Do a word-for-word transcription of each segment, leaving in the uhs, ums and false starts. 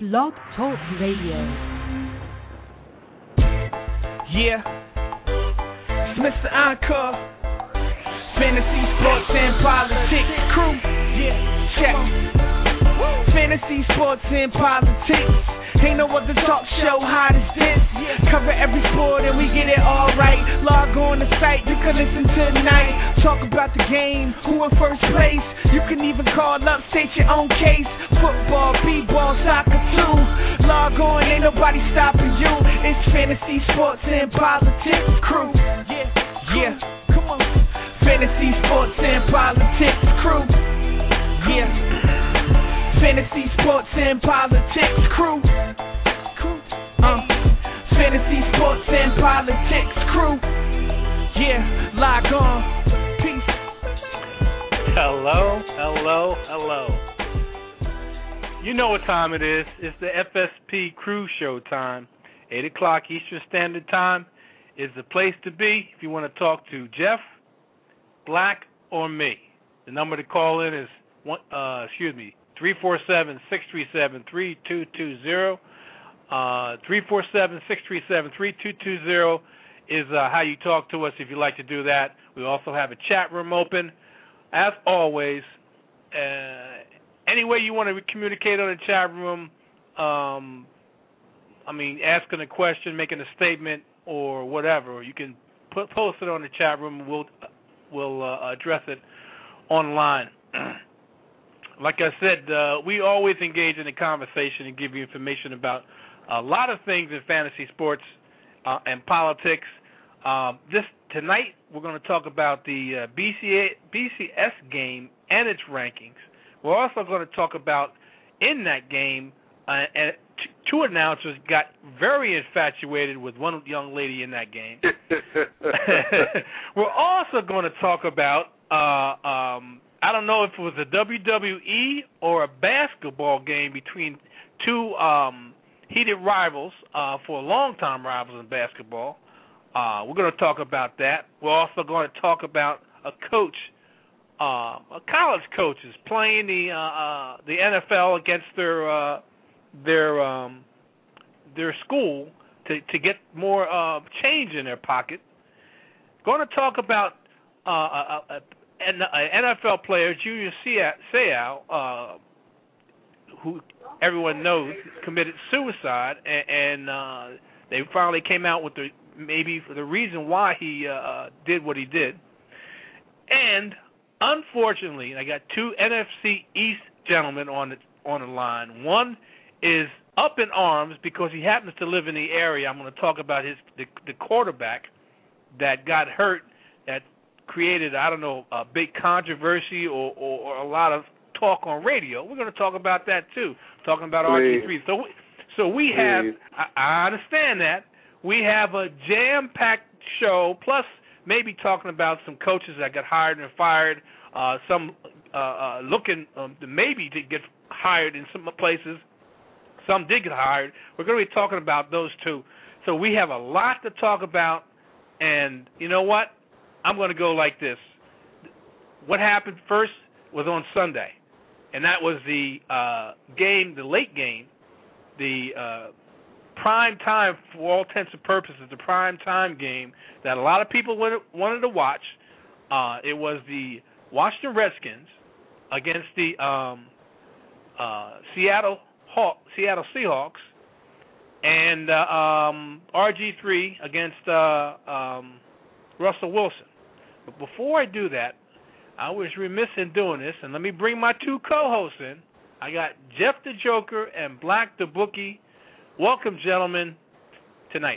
Blog Talk Radio. Yeah. It's Mister Encore. Fantasy, sports, and politics. Crew. Yeah. Check. Fantasy, sports, and politics. Ain't no other talk show hot as this. Cover every sport and we get it all right. Log on the site, you can listen tonight. Talk about the game, who in first place. You can even call up, state your own case. Football, b-ball, soccer too. Log on, ain't nobody stopping you. It's fantasy, sports, and politics. Crew. Yeah, yeah, come on. Fantasy, sports, and politics. Crew. Yeah. Fantasy, sports, and politics. Crew. Uh, fantasy, sports, and politics. Crew. Yeah, log on. Peace. Hello, hello, hello. You know what time it is. It's the F S P Crew Show time. eight o'clock Eastern Standard Time is the place to be if you want to talk to Jeff, Black, or me. The number to call in is, one, uh, excuse me, three four seven, six three seven, three two two zero. Uh, three four seven, six three seven, three two two zero is uh, how you talk to us if you'd like to do that. We also have a chat room open. As always, uh, any way you want to communicate on the chat room, um, I mean, asking a question, making a statement, or whatever, you can put, post it on the chat room and we'll, we'll uh, address it online. Like I said, uh, we always engage in a conversation and give you information about a lot of things in fantasy sports uh, and politics. Um, this tonight, we're going to talk about the uh, B C A, B C S game and its rankings. We're also going to talk about in that game, uh, and t- two announcers got very infatuated with one young lady in that game. We're also going to talk about. Uh, um, I don't know if it was a W W E or a basketball game between two um, heated rivals, uh, for a long-time rivals in basketball. Uh, we're going to talk about that. We're also going to talk about a coach, uh, a college coaches playing the uh, uh, the N F L against their uh, their um, their school to to get more uh, change in their pocket. Going to talk about uh, a, a, an N F L player, Julius Seau, uh, who everyone knows committed suicide, and, and uh, they finally came out with the maybe for the reason why he uh, did what he did. And unfortunately, I got two N F C East gentlemen on the on the line. One is up in arms because he happens to live in the area. I'm going to talk about his the, the quarterback that got hurt, that created, I don't know, a big controversy or, or, or a lot of talk on radio. We're going to talk about that too, talking about R G three. So, we, so we have, I, I understand that, we have a jam-packed show, plus maybe talking about some coaches that got hired and fired, uh, some uh, uh, looking um, to maybe to get hired in some places. Some did get hired. We're going to be talking about those two. So we have a lot to talk about, and you know what? I'm going to go like this. What happened first was on Sunday, and that was the uh, game, the late game, the uh, prime time, for all intents and purposes, the prime time game that a lot of people wanted to watch. Uh, it was the Washington Redskins against the um, uh, Seattle Haw- Seattle Seahawks, and uh, um, R G three against uh, um, Russell Wilson. But before I do that, I was remiss in doing this, and let me bring my two co-hosts in. I got Jeff the Joker and Black the Bookie. Welcome, gentlemen, tonight.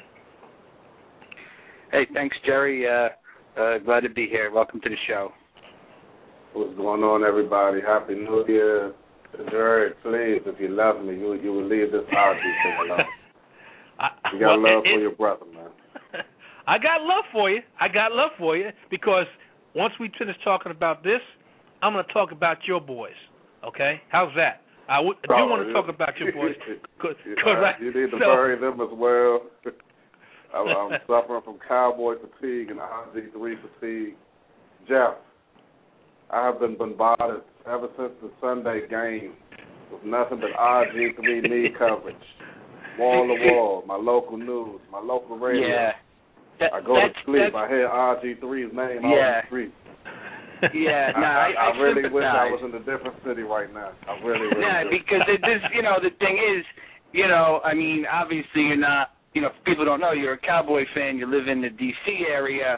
Hey, thanks, Jerry. Uh, uh, glad to be here. Welcome to the show. What's going on, everybody? Happy New Year. Jerry, please, if you love me, you you will leave this R G thing alone. You got well, love it, for your brother, man. I got love for you. I got love for you because once we finish talking about this, I'm going to talk about your boys. Okay? How's that? I, w- I do oh, want to yeah. talk about your boys. Cause, yeah, cause I, you need to so, bury them as well. I'm, I'm suffering from cowboy fatigue and R G three fatigue. Jeff, I have been bombarded ever since the Sunday game with nothing but R G three knee coverage. Wall to wall, my local news, my local radio. Yeah. That, I go to sleep, I hear R G three's name yeah. out on the street. Yeah, no, I, I, I, I, I really sympathize. wish I was in a different city right now. I really, really Yeah, do. because it is, you know, the thing is, you know, I mean, obviously you're not, you know, if people don't know, you're a Cowboy fan, you live in the D C area,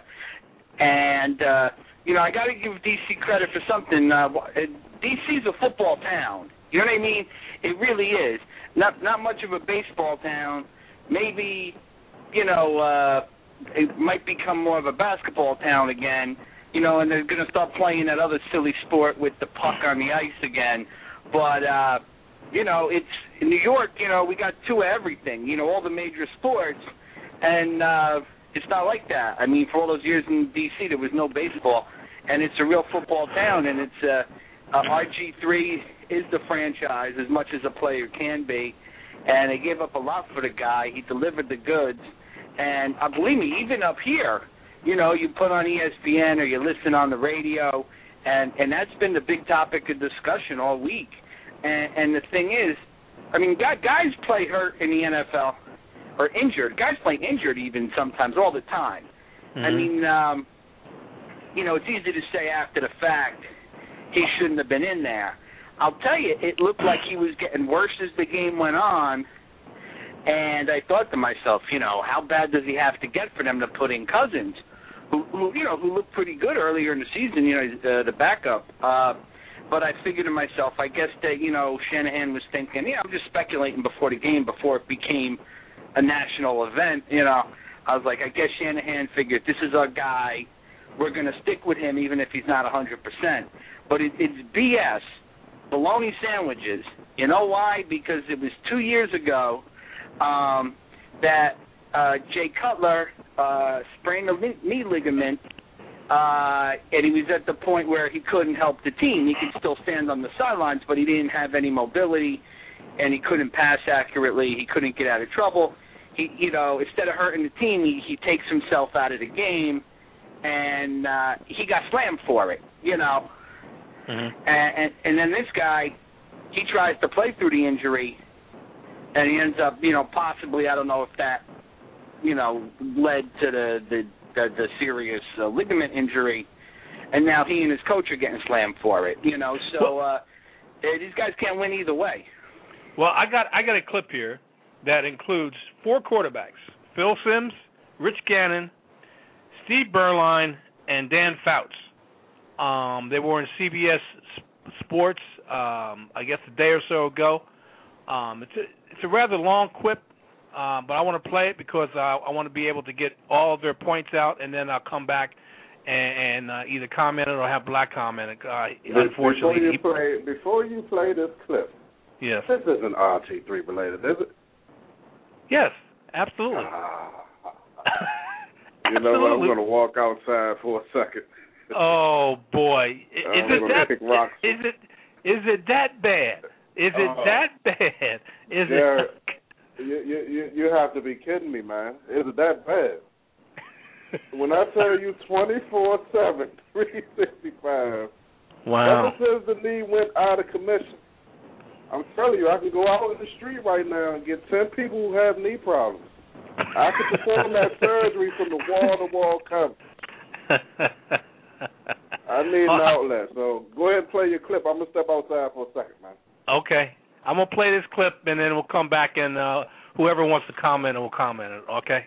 and, uh, you know, I got to give D C credit for something. Uh, D C's a football town. You know what I mean? It really is. Not not much of a baseball town. Maybe, you know, uh, it might become more of a basketball town again. You know, and they're going to start playing that other silly sport with the puck on the ice again. But, uh, you know, it's in New York, you know, we got two of everything, you know, all the major sports. And uh, it's not like that. I mean, for all those years in D C, there was no baseball. And it's a real football town. And it's uh, uh, R G three is the franchise as much as a player can be. And they gave up a lot for the guy. He delivered the goods. And uh, believe me, even up here, you know, you put on E S P N or you listen on the radio, and, and that's been the big topic of discussion all week. And, and the thing is, I mean, guys play hurt in the N F L or injured. Guys play injured even sometimes, all the time. Mm-hmm. I mean, um, you know, it's easy to say after the fact he shouldn't have been in there. I'll tell you, it looked like he was getting worse as the game went on. And I thought to myself, you know, how bad does he have to get for them to put in Cousins, who, who you know, who looked pretty good earlier in the season, you know, uh, the backup. Uh, but I figured to myself, I guess that, you know, Shanahan was thinking, yeah, I'm just speculating before the game, before it became a national event, you know. I was like, I guess Shanahan figured this is our guy. We're going to stick with him even if he's not one hundred percent. But it, it's B S, bologna sandwiches. You know why? Because it was two years ago Um, that uh, Jay Cutler uh, sprained the knee ligament, uh, and he was at the point where he couldn't help the team. He could still stand on the sidelines, but he didn't have any mobility, and he couldn't pass accurately. He couldn't get out of trouble. He, you know, instead of hurting the team, he, he takes himself out of the game, and uh, he got slammed for it. You know, mm-hmm. and, and and then this guy, he tries to play through the injury. And he ends up, you know, possibly, I don't know if that, you know, led to the the, the, the serious uh, ligament injury. And now he and his coach are getting slammed for it, you know. So uh, these guys can't win either way. Well, I got I got a clip here that includes four quarterbacks: Phil Simms, Rich Gannon, Steve Berline, and Dan Fouts. Um, they were in C B S Sports, um, I guess, a day or so ago. Um, it's a, it's a rather long quip, uh, but I want to play it because uh, I want to be able to get all of their points out, and then I'll come back and, and uh, either comment it or have Black comment it. Uh, unfortunately, before you, play, before you play this clip, yes, this isn't R G three related, is it? Yes, absolutely. Ah. You know what? I'm going to walk outside for a second. Oh boy, is it that? Is it is it that bad? Is it uh, that bad? Is yeah, it? you, you you have to be kidding me, man. Is it that bad? When I tell you twenty-four seven, three sixty-five, wow. Ever since the knee went out of commission, I'm telling you, I can go out in the street right now and get ten people who have knee problems. I can perform that surgery from the wall-to-wall coverage. I need an outlet, so go ahead and play your clip. I'm going to step outside for a second, man. Okay. I'm going to play this clip, and then we'll come back, and uh, whoever wants to comment will comment, okay?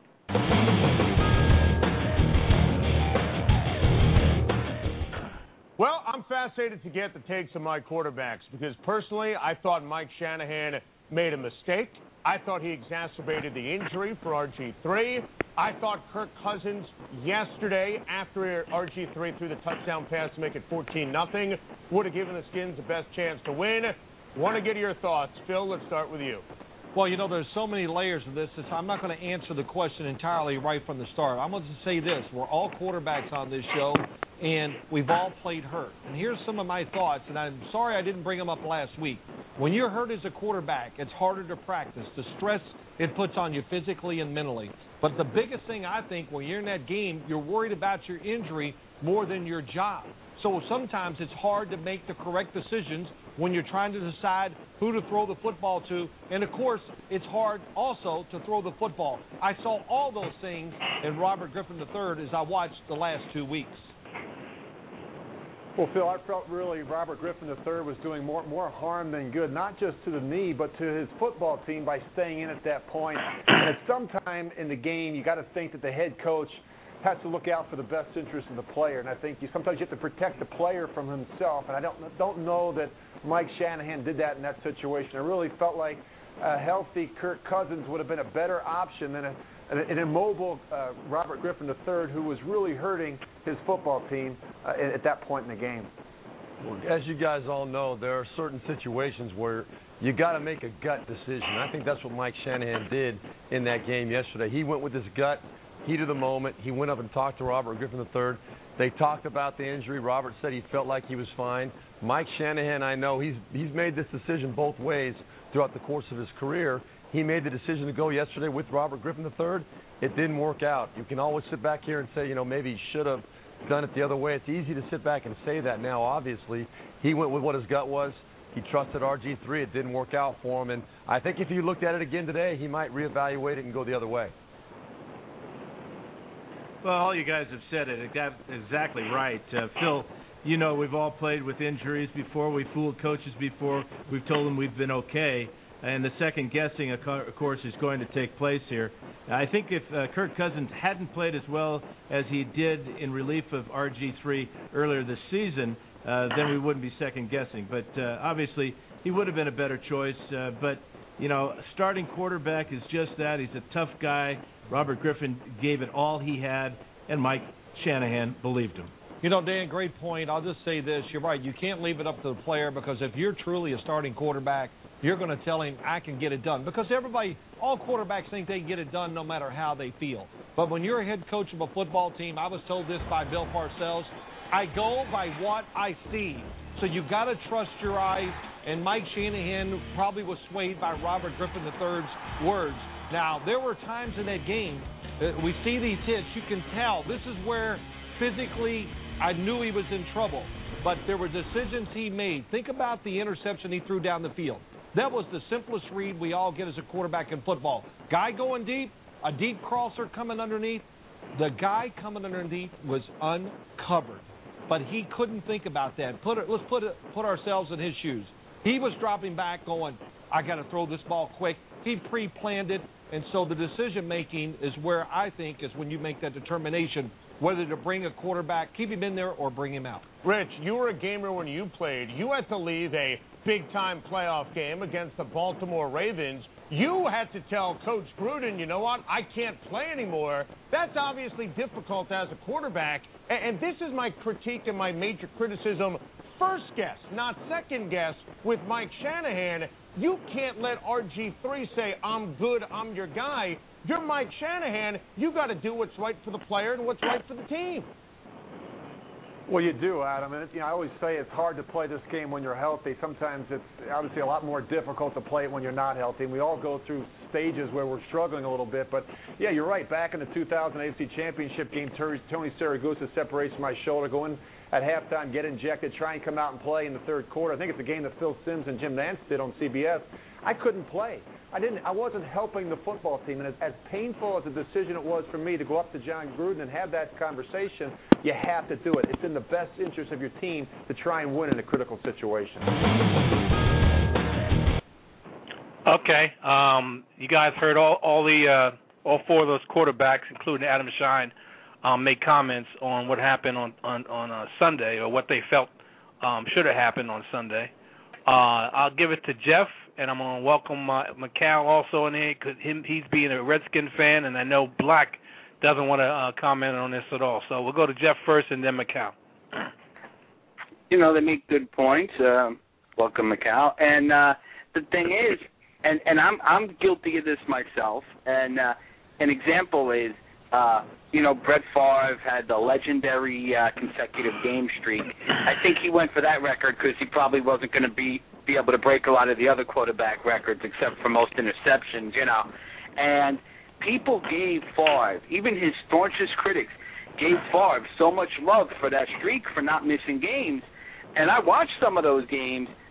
Well, I'm fascinated to get the takes of my quarterbacks because, personally, I thought Mike Shanahan made a mistake. I thought he exacerbated the injury for R G three. I thought Kirk Cousins yesterday, after R G three threw the touchdown pass to make it fourteen nothing, would have given the Skins the best chance to win. Want to get your thoughts. Phil, let's start with you. Well, you know, there's so many layers of this. I'm not going to answer the question entirely right from the start. I'm going to say this. We're all quarterbacks on this show, and we've all played hurt. And here's some of my thoughts, and I'm sorry I didn't bring them up last week. When you're hurt as a quarterback, it's harder to practice. The stress it puts on you physically and mentally. But the biggest thing, I think, when you're in that game, you're worried about your injury more than your job. So sometimes it's hard to make the correct decisions when you're trying to decide who to throw the football to. And, of course, it's hard also to throw the football. I saw all those things in Robert Griffin the third as I watched the last two weeks. Well, Phil, I felt really Robert Griffin the third was doing more more harm than good, not just to the knee, but to his football team by staying in at that point. And at some time in the game, you got to think that the head coach has to look out for the best interest of the player. And I think you sometimes you have to protect the player from himself. And I don't don't know that Mike Shanahan did that in that situation. I really felt like a healthy Kirk Cousins would have been a better option than a an immobile uh, Robert Griffin the third, who was really hurting his football team uh, at that point in the game. Well, as you guys all know, there are certain situations where you got to make a gut decision. I think that's what Mike Shanahan did in that game yesterday. He went with his gut, heat of the moment. He went up and talked to Robert Griffin the third. They talked about the injury. Robert said he felt like he was fine. Mike Shanahan, I know, he's he's made this decision both ways throughout the course of his career. He made the decision to go yesterday with Robert Griffin the third. It didn't work out. You can always sit back here and say, you know, maybe he should have done it the other way. It's easy to sit back and say that now, obviously. He went with what his gut was. He trusted R G three. It didn't work out for him. And I think if you looked at it again today, he might reevaluate it and go the other way. Well, all you guys have said it. It got exactly right. Uh, Phil, you know, we've all played with injuries before. We've fooled coaches before. We've told them we've been okay. And the second guessing, of course, is going to take place here. I think if uh, Kirk Cousins hadn't played as well as he did in relief of R G three earlier this season, uh, then we wouldn't be second guessing. But uh, obviously, he would have been a better choice. Uh, but, you know, starting quarterback is just that. He's a tough guy. Robert Griffin gave it all he had, and Mike Shanahan believed him. You know, Dan, great point. I'll just say this. You're right. You can't leave it up to the player, because if you're truly a starting quarterback, you're going to tell him, I can get it done. Because everybody, all quarterbacks think they can get it done no matter how they feel. But when you're a head coach of a football team, I was told this by Bill Parcells, I go by what I see. So you've got to trust your eyes. And Mike Shanahan probably was swayed by Robert Griffin the third's words. Now, there were times in that game, uh, we see these hits, you can tell. This is where physically I knew he was in trouble. But there were decisions he made. Think about the interception he threw down the field. That was the simplest read we all get as a quarterback in football. Guy going deep, a deep crosser coming underneath. The guy coming underneath was uncovered. But he couldn't think about that. Put it, let's put it, put ourselves in his shoes. He was dropping back going, I got to throw this ball quick. He pre-planned it. And so the decision-making is where I think is when you make that determination whether to bring a quarterback, keep him in there, or bring him out. Rich, you were a gamer when you played. You had to leave a big-time playoff game against the Baltimore Ravens. You had to tell Coach Gruden, you know what, I can't play anymore. That's obviously difficult as a quarterback. And this is my critique and my major criticism. First guess, not second guess, with Mike Shanahan. You can't let R G three say, I'm good, I'm your guy. You're Mike Shanahan. You got to do what's right for the player and what's right for the team. Well, you do, Adam. And you know, I always say it's hard to play this game when you're healthy. Sometimes it's obviously a lot more difficult to play it when you're not healthy. And we all go through stages where we're struggling a little bit. But, yeah, you're right. Back in the two thousand A F C Championship game, Tony Siragusa separates my shoulder, go in at halftime, get injected, try and come out and play in the third quarter. I think it's a game that Phil Simms and Jim Nantz did on C B S. I couldn't play. I didn't. I wasn't helping the football team. And as, as painful as a decision it was for me to go up to John Gruden and have that conversation, you have to do it. It's in the best interest of your team to try and win in a critical situation. Okay. Um, you guys heard all, all the uh, all four of those quarterbacks, including Adam Shine, um, make comments on what happened on on, on uh, Sunday, or what they felt um, should have happened on Sunday. Uh, I'll give it to Jeff, and I'm going to welcome uh, McCall also in here, because he's being a Redskin fan, and I know Black doesn't want to uh, comment on this at all. So we'll go to Jeff first, and then McCall. You know, they make good points. Uh, welcome, McCall. And uh, the thing is, and, and I'm I'm guilty of this myself, and uh, an example is, Uh, you know, Brett Favre had the legendary uh, consecutive game streak. I think he went for that record because he probably wasn't going to be, be able to break a lot of the other quarterback records, except for most interceptions, you know. And people gave Favre, even his staunchest critics, gave Favre so much love for that streak, for not missing games. And I watched some of those games,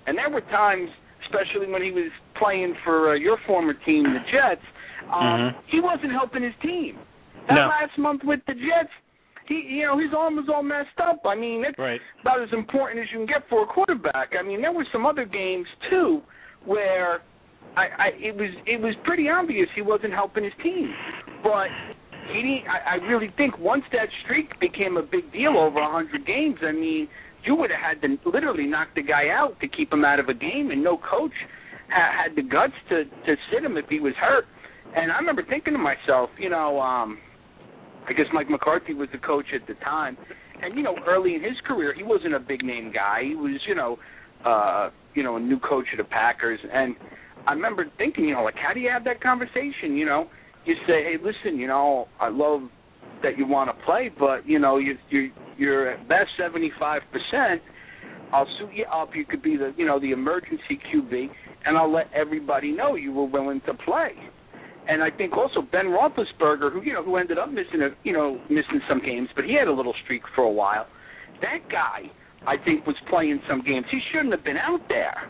And there were times, especially when he was playing for uh, your former team, the Jets, um, mm-hmm. he wasn't helping his team. That no. last month with the Jets, he, you know, his arm was all messed up. I mean, it's right. about as important as you can get for a quarterback. I mean, there were some other games too where I, I it was it was pretty obvious he wasn't helping his team. But he didn't, I, I really think once that streak became a big deal over a hundred games, I mean, you would have had to literally knock the guy out to keep him out of a game, and no coach ha- had the guts to to sit him if he was hurt. And I remember thinking to myself, you know. um I guess Mike McCarthy was the coach at the time. And, you know, early in his career, he wasn't a big-name guy. He was, you know, uh, you know, a new coach of the Packers. And I remember thinking, you know, like, how do you have that conversation, you know? You say, hey, listen, you know, I love that you want to play, but, you know, you, you're, you're at best seventy-five percent. I'll suit you up. You could be the, you know, the emergency Q B, and I'll let everybody know you were willing to play. And I think also Ben Roethlisberger, who you know, who ended up missing a, you know, missing some games, but he had a little streak for a while. That guy, I think, was playing some games. He shouldn't have been out there.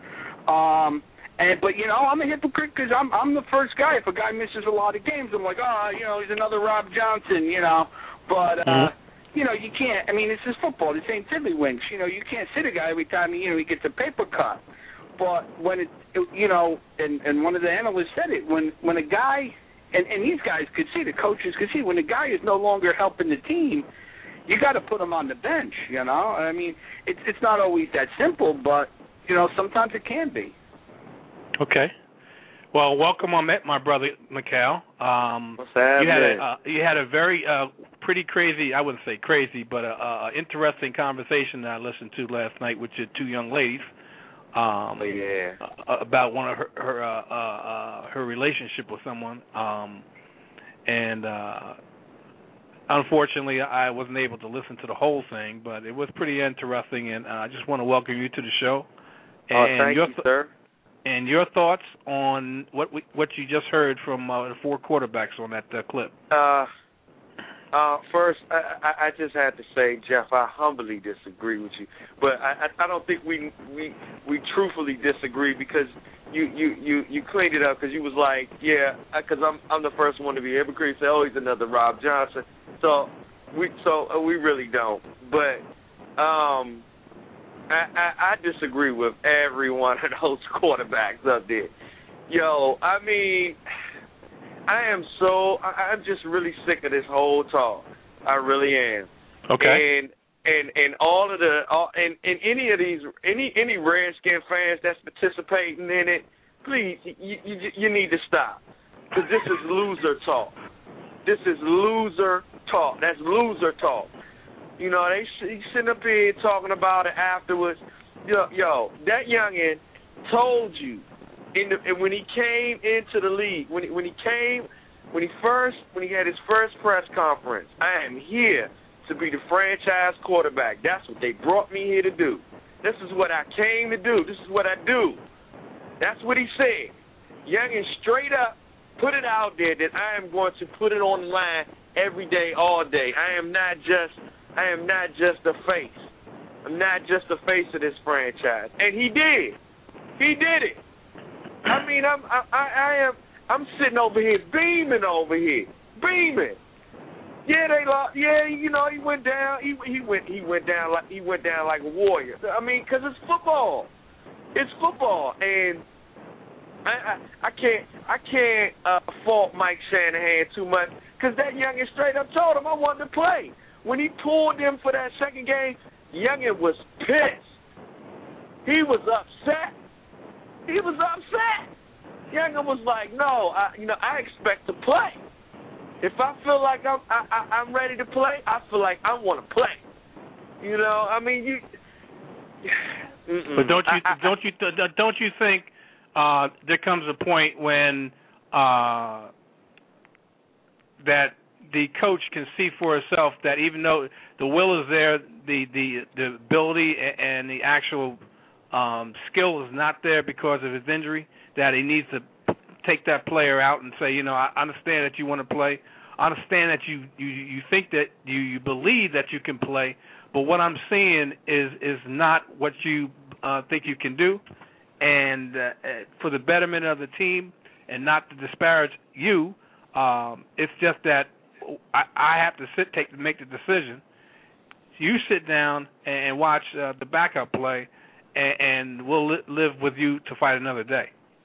Um, and but you know, I'm a hypocrite because I'm I'm the first guy. If a guy misses a lot of games, I'm like, oh, you know, he's another Rob Johnson, you know. But uh, mm-hmm. you know, you can't. I mean, it's just football. This ain't tiddlywinks. You know, you can't sit a guy every time you know he gets a paper cut. But when it, it, you know, and, and one of the analysts said it, when, when a guy, and, and these guys could see, the coaches could see, when a guy is no longer helping the team, you got to put him on the bench, you know. I mean, it's it's not always that simple, but, you know, sometimes it can be. Okay. Well, welcome on that, my brother Mikal. Um, What's happening? You had a, uh, you had a very uh, pretty crazy, I wouldn't say crazy, but a, a interesting conversation that I listened to last night with your two young ladies. Um, oh, yeah. uh, about one of her her, uh, uh, her relationship with someone, um, and uh, unfortunately, I wasn't able to listen to the whole thing, but it was pretty interesting, and uh, I just want to welcome you to the show. And oh, thank your you, th- sir. And your thoughts on what we, what you just heard from uh, the four quarterbacks on that uh, clip? Uh, uh, first, I, I, I just had to say, Jeff, I humbly disagree with you, but I, I, I don't think we we we truthfully disagree because you you, you, you cleaned it up because you was like, yeah, because I'm I'm the first one to be hypocrite. Say, oh, he's another Rob Johnson. So we so uh, we really don't, but um, I, I I disagree with every one of those quarterbacks up there. Yo, I mean. I am so I, I'm just really sick of this whole talk. I really am. Okay. And and and all of the all, and, and any of these any any Redskin fans that's participating in it, please you you, you need to stop because this is loser talk. This is loser talk. That's loser talk. You know they he's sitting up here talking about it afterwards. Yo yo that youngin told you. In the, and when he came into the league, when he, when he came, when he first, when he had his first press conference, I am here to be the franchise quarterback. That's what they brought me here to do. This is what I came to do. This is what I do. That's what he said. Young and straight up put it out there that I am going to put it on the line every day, all day. I am not just, I am not just a face. I'm not just the face of this franchise. And he did. He did it. I mean, I'm I, I am I'm sitting over here beaming over here, beaming. Yeah, they lost. Yeah, you know, he went down. He he went he went down like he went down like a warrior. I mean, because it's football. It's football, and I I, I can't I can't uh, fault Mike Shanahan too much because that youngin straight up told him I wanted to play. When he pulled him for that second game, youngin was pissed. He was upset. He was upset. Younger was like, no, I, you know, I expect to play. If I feel like I'm, I, I, I'm ready to play, I feel like I want to play. You know, I mean, you. But don't you I, I, don't you don't you think uh, there comes a point when uh, that the coach can see for herself that even though the will is there, the the, the ability and the actual Um, skill is not there because of his injury, that he needs to take that player out and say, you know, I understand that you want to play. I understand that you, you, you think that you, you believe that you can play, but what I'm seeing is is not what you uh, think you can do, and uh, for the betterment of the team, and not to disparage you, um, it's just that I, I have to sit take make the decision. You sit down and watch uh, the backup play, and, and we'll li- live with you to fight another day.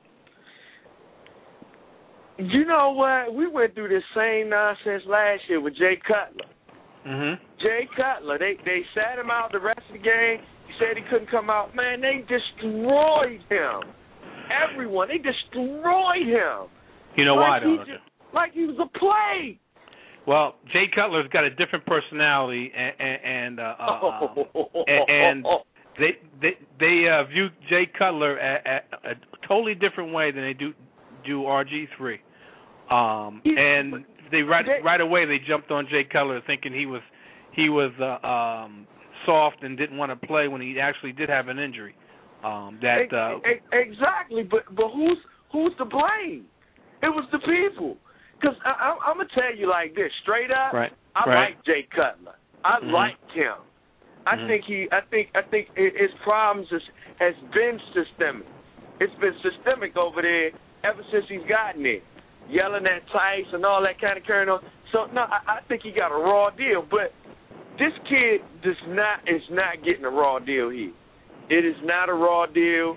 You know what? We went through this same nonsense last year with Jay Cutler. Mm-hmm. Jay Cutler, they they sat him out the rest of the game. He said he couldn't come out. Man, they destroyed him. Everyone, they destroyed him. You know like why, he though? just, like he was a play. Well, Jay Cutler's got a different personality, and and uh, uh, um, and, and they they they uh, view Jay Cutler a, a, a totally different way than they do do R G three. Um, and they right right away they jumped on Jay Cutler thinking he was he was uh, um, soft and didn't want to play when he actually did have an injury. Um, that uh, exactly, but but who's who's to blame? It was the people. Because I'm gonna tell you like this, straight up. Right. I right. like Jay Cutler. I mm-hmm. liked him. I mm-hmm. think he. I think. I think his problems is, has been systemic. It's been systemic over there ever since he's gotten there, yelling at Tice and all that kind of carrying on. So no, I, I think he got a raw deal. But this kid does not is not getting a raw deal here. It is not a raw deal.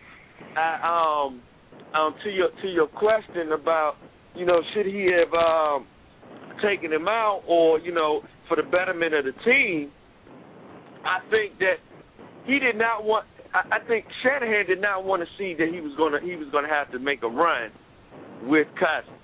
I, um, um, to your to your question about, you know, should he have um, taken him out, or, you know, for the betterment of the team, I think that he did not want. I, I think Shanahan did not want to see that he was gonna he was gonna have to make a run with Cousins.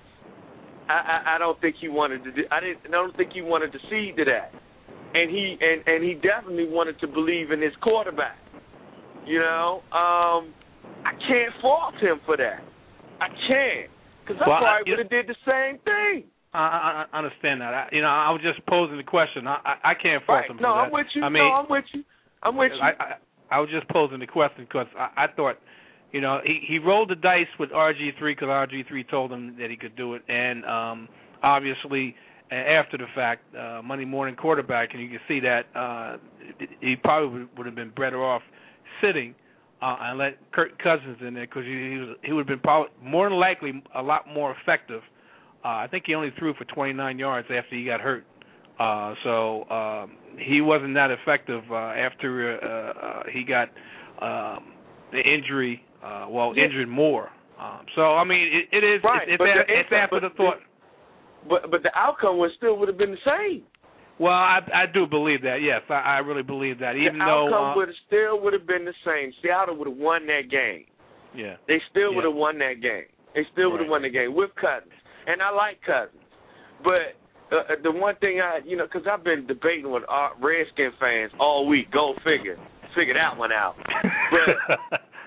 I, I, I don't think he wanted to. Do, I didn't. I don't think he wanted to cede to that, and he and, and he definitely wanted to believe in his quarterback. You know, um, I can't fault him for that. I can't. Because I well, probably I, would have did the same thing. I, I understand that. I, you know, I was just posing the question. I, I, I can't fault right. him for no, that. I'm with you. I mean, no, I'm with you. I'm with you. I, I, I was just posing the question because I, I thought, you know, he, he rolled the dice with R G three because R G three told him that he could do it. And um, obviously, after the fact, uh, Monday morning quarterback, and you can see that uh, he probably would have been better off sitting Uh, and let Kirk Cousins in there because he, he, was, he would have been probably more than likely a lot more effective. Uh, I think he only threw for twenty-nine yards after he got hurt. Uh, so um, he wasn't that effective uh, after uh, uh, he got um, the injury, uh, well, yeah. injured more. Um, so, I mean, it, it is right. it's, it's, but after, the, it's after the thought. But, but the outcome was still would have been the same. Well, I, I do believe that. Yes, I, I really believe that. Even the though outcome uh, would have still would have been the same. Seattle would have won that game. Yeah, they still yeah. would have won that game. They still would have right. won the game with Cousins, and I like Cousins. But uh, the one thing I, you know, because I've been debating with uh, Redskin fans all week. Go figure, figure that one out. But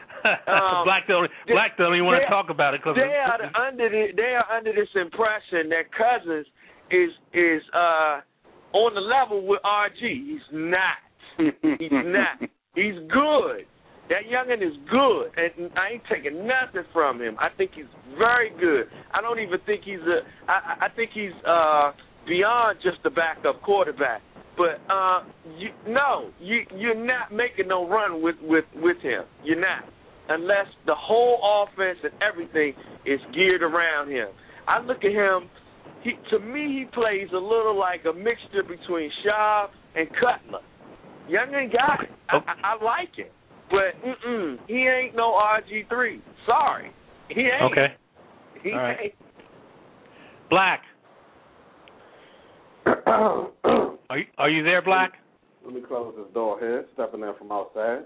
um, Black don't Black don't even want to talk about it because they are the, under the, they are under this impression that Cousins is is. uh on the level with R G. He's not. He's not. He's good. That youngin' is good, and I ain't taking nothing from him. I think he's very good. I don't even think he's a. I, I think he's uh, beyond just a backup quarterback. But uh, you, no, you, you're not making no run with, with, with him. You're not, unless the whole offense and everything is geared around him. I look at him. He, to me, he plays a little like a mixture between Shaw and Cutler. Youngin' got it. I, I, I like it. But mm-mm, he ain't no R G three. Sorry. He ain't. Okay. He All right. ain't. Black. Are you, are you there, Black? Let me close this door here. Stepping in from outside.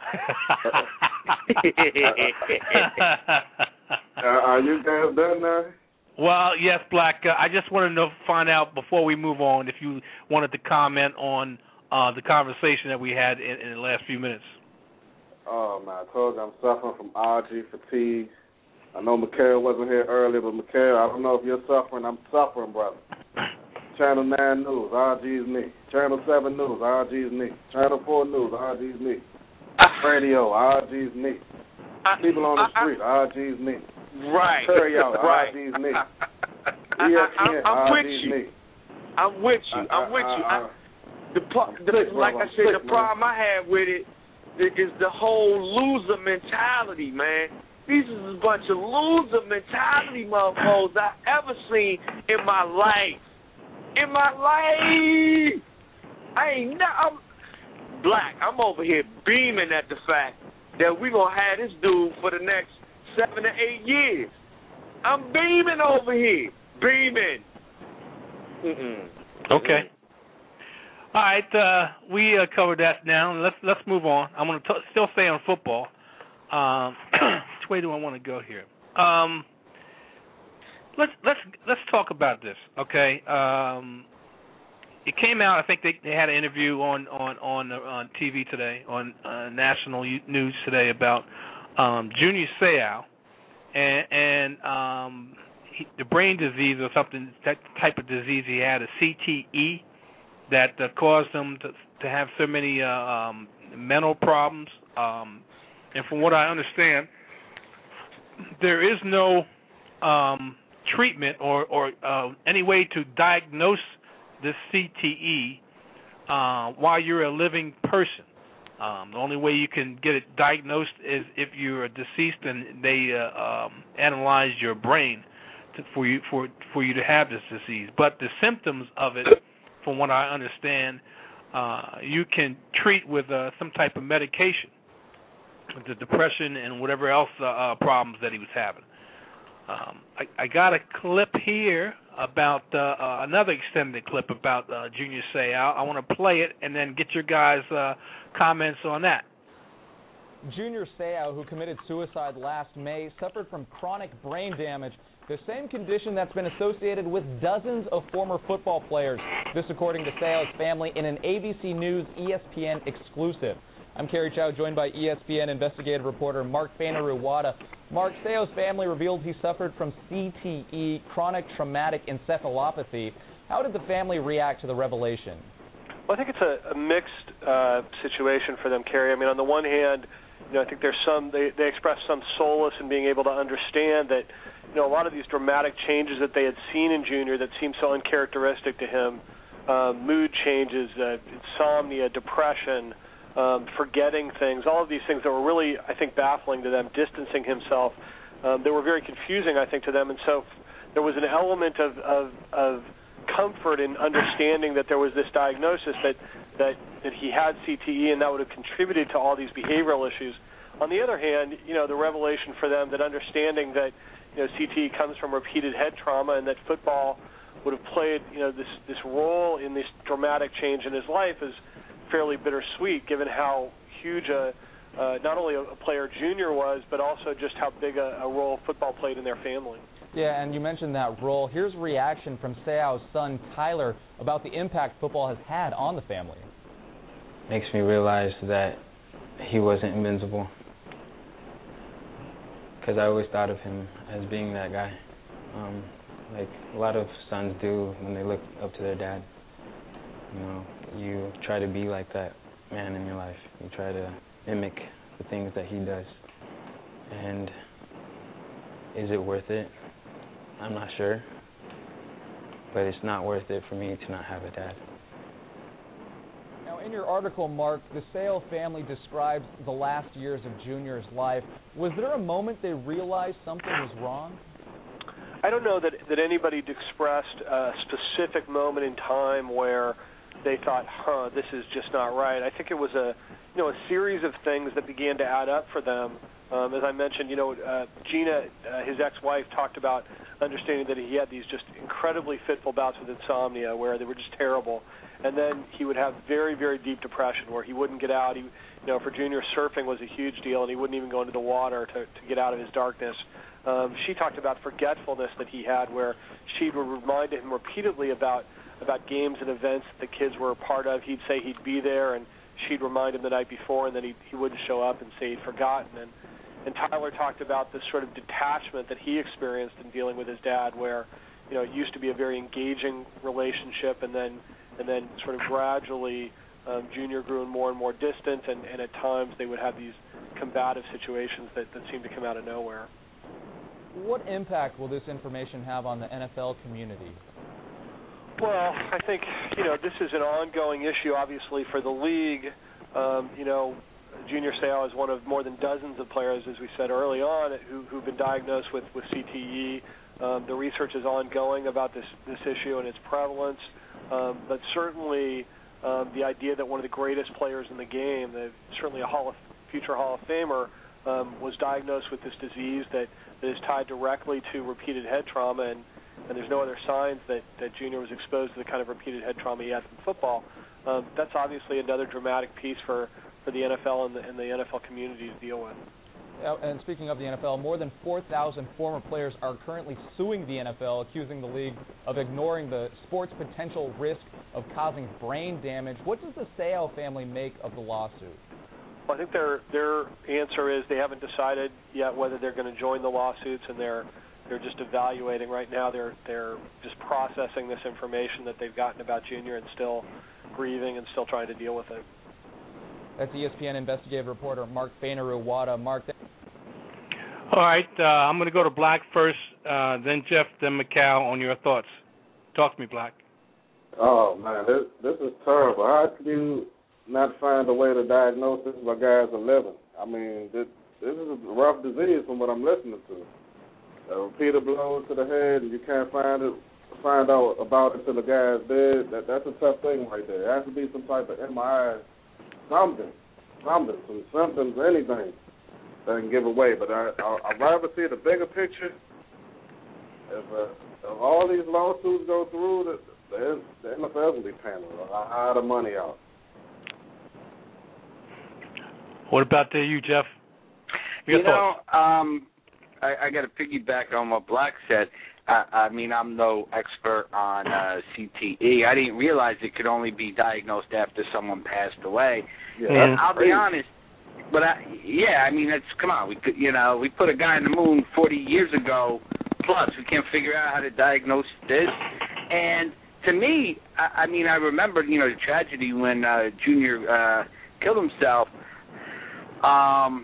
uh, are you guys done now? Well, yes, Black. Uh, I just wanted to find out before we move on if you wanted to comment on uh, the conversation that we had in, in the last few minutes. Oh, man, I told you I'm suffering from R G fatigue. I know Mikhail wasn't here earlier, but Mikhail, I don't know if you're suffering. I'm suffering, brother. Channel nine News, R G's me. Channel seven News, R G's me. Channel four News, R G's me. Radio, R G's me. People on the street, R G's me. Right. Carry out, right. R G's me. E S P N, I, I, I'm R with G's you. me. I'm with you. I'm with you. I, I, I, The, the Sick, like bro. I said, Sick, the problem I have with it is the whole loser mentality, man. These is a bunch of loser mentality motherfuckers I ever seen in my life. In my life, I ain't no. I'm black. I'm over here beaming at the fact that we gonna have this dude for the next seven to eight years. I'm beaming over here, beaming. Mm-mm. Okay. All right, uh, we uh, covered that now. Let's let's move on. I'm going to still stay on football. Um, which way do I want to go here? Um, let's let's let's talk about this. Okay. Um, it came out. I think they, they had an interview on on on, uh, on T V today, on uh, national news today about um, Junior Seau and and um, he, the brain disease or something, that type of disease he had, a C T E. That uh, caused him to to have so many uh, um, mental problems, um, and from what I understand, there is no um, treatment or or uh, any way to diagnose this C T E uh, while you're a living person. Um, the only way you can get it diagnosed is if you're deceased and they uh, um, analyze your brain to, for you for for you to have this disease. But the symptoms of it, from what I understand, uh, you can treat with uh, some type of medication, the depression and whatever else uh, uh, problems that he was having. Um, I, I got a clip here about uh, uh, another extended clip about uh, Junior Seau. I want to play it and then get your guys' uh, comments on that. Junior Seau, who committed suicide last May, suffered from chronic brain damage, the same condition that's been associated with dozens of former football players. This according to Seau's family in an A B C News E S P N exclusive. I'm Kerry Chow, joined by E S P N investigative reporter Mark Fainaru-Wada. Mark, Seau's family revealed he suffered from C T E, chronic traumatic encephalopathy. How did the family react to the revelation? Well, I think it's a, a mixed uh, situation for them, Kerry. I mean, on the one hand, you know, I think there's some, they, they express some solace in being able to understand that, you know, a lot of these dramatic changes that they had seen in Junior that seemed so uncharacteristic to him, uh, mood changes, uh, insomnia, depression, um, forgetting things, all of these things that were really, I think, baffling to them, distancing himself, um, they were very confusing, I think, to them. And so there was an element of, of, of comfort in understanding that there was this diagnosis that, that, that he had C T E and that would have contributed to all these behavioral issues. On the other hand, you know, the revelation for them that understanding that, you know, C T E comes from repeated head trauma and that football would have played, you know, this this role in this dramatic change in his life is fairly bittersweet, given how huge a uh, not only a player Junior was, but also just how big a, a role football played in their family. Yeah, and you mentioned that role. Here's reaction from Seau's son Tyler about the impact football has had on the family. Makes me realize that he wasn't invincible, because I always thought of him as being that guy, um, like a lot of sons do when they look up to their dad. You know, you try to be like that man in your life. You try to mimic the things that he does. And is it worth it? I'm not sure, but it's not worth it for me to not have a dad. Now, in your article, Mark, the Seau family describes the last years of Junior's life. Was there a moment they realized something was wrong? I don't know that, that anybody expressed a specific moment in time where they thought, huh, this is just not right. I think it was a, you know, a series of things that began to add up for them. Um, as I mentioned, you know, uh, Gina, uh, his ex-wife, talked about understanding that he had these just incredibly fitful bouts with insomnia where they were just terrible. And then he would have very, very deep depression where he wouldn't get out. He, you know, for Junior, surfing was a huge deal, and he wouldn't even go into the water to, to get out of his darkness. Um, she talked about forgetfulness that he had where she would remind him repeatedly about, about games and events that the kids were a part of. He'd say he'd be there, and she'd remind him the night before, and then he he wouldn't show up and say he'd forgotten. And And Tyler talked about this sort of detachment that he experienced in dealing with his dad, where, you know, it used to be a very engaging relationship, and then and then sort of gradually um, Junior grew more and more distant, and, and at times they would have these combative situations that, that seemed to come out of nowhere. What impact will this information have on the N F L community? Well, I think, you know, this is an ongoing issue, obviously, for the league. Um, you know, Junior Seau is one of more than dozens of players, as we said early on, who, who've been diagnosed with, with C T E. Um, the research is ongoing about this, this issue and its prevalence. Um, but certainly um, the idea that one of the greatest players in the game, the, certainly a Hall of, future Hall of Famer, um, was diagnosed with this disease that, that is tied directly to repeated head trauma, and, and there's no other signs that, that Junior was exposed to the kind of repeated head trauma he had from football. Um, that's obviously another dramatic piece for, for the N F L and the, and the N F L community to deal with. Yeah, and speaking of the N F L, more than four thousand former players are currently suing the N F L, accusing the league of ignoring the sport's potential risk of causing brain damage. What does the Seau family make of the lawsuit? Well, I think their their answer is they haven't decided yet whether they're going to join the lawsuits, and they're they're just evaluating right now. They're they're just processing this information that they've gotten about Junior and still grieving and still trying to deal with it. That's E S P N investigative reporter Mark Fainaru-Wada. Mark. All right, uh, I'm going to go to Black first, uh, then Jeff, then Macau on your thoughts. Talk to me, Black. Oh, man, this, this is terrible. How can you not find a way to diagnose this while guys are living? I mean, this, this is a rough disease from what I'm listening to. A repeated blow to the head, and you can't find it, find out about it till the guy's dead. That, that's a tough thing right there. It has to be some type of M R I, something, something, some symptoms, anything that can give away. But I, I, I'd rather see the bigger picture. If, uh, if all these lawsuits go through, the, the, the N F L will be paying a lot of money out. What about there, you, Jeff? Your you thoughts? know, um, I, I got to piggyback on what Black said. I, I mean, I'm no expert on uh, C T E. I didn't realize it could only be diagnosed after someone passed away. Yeah, and I'll be honest, but I, yeah, I mean, it's come on. We could, you know, we put a guy on the moon forty years ago. Plus, we can't figure out how to diagnose this. And to me, I, I mean, I remember, you know, the tragedy when uh, Junior uh, killed himself. Um.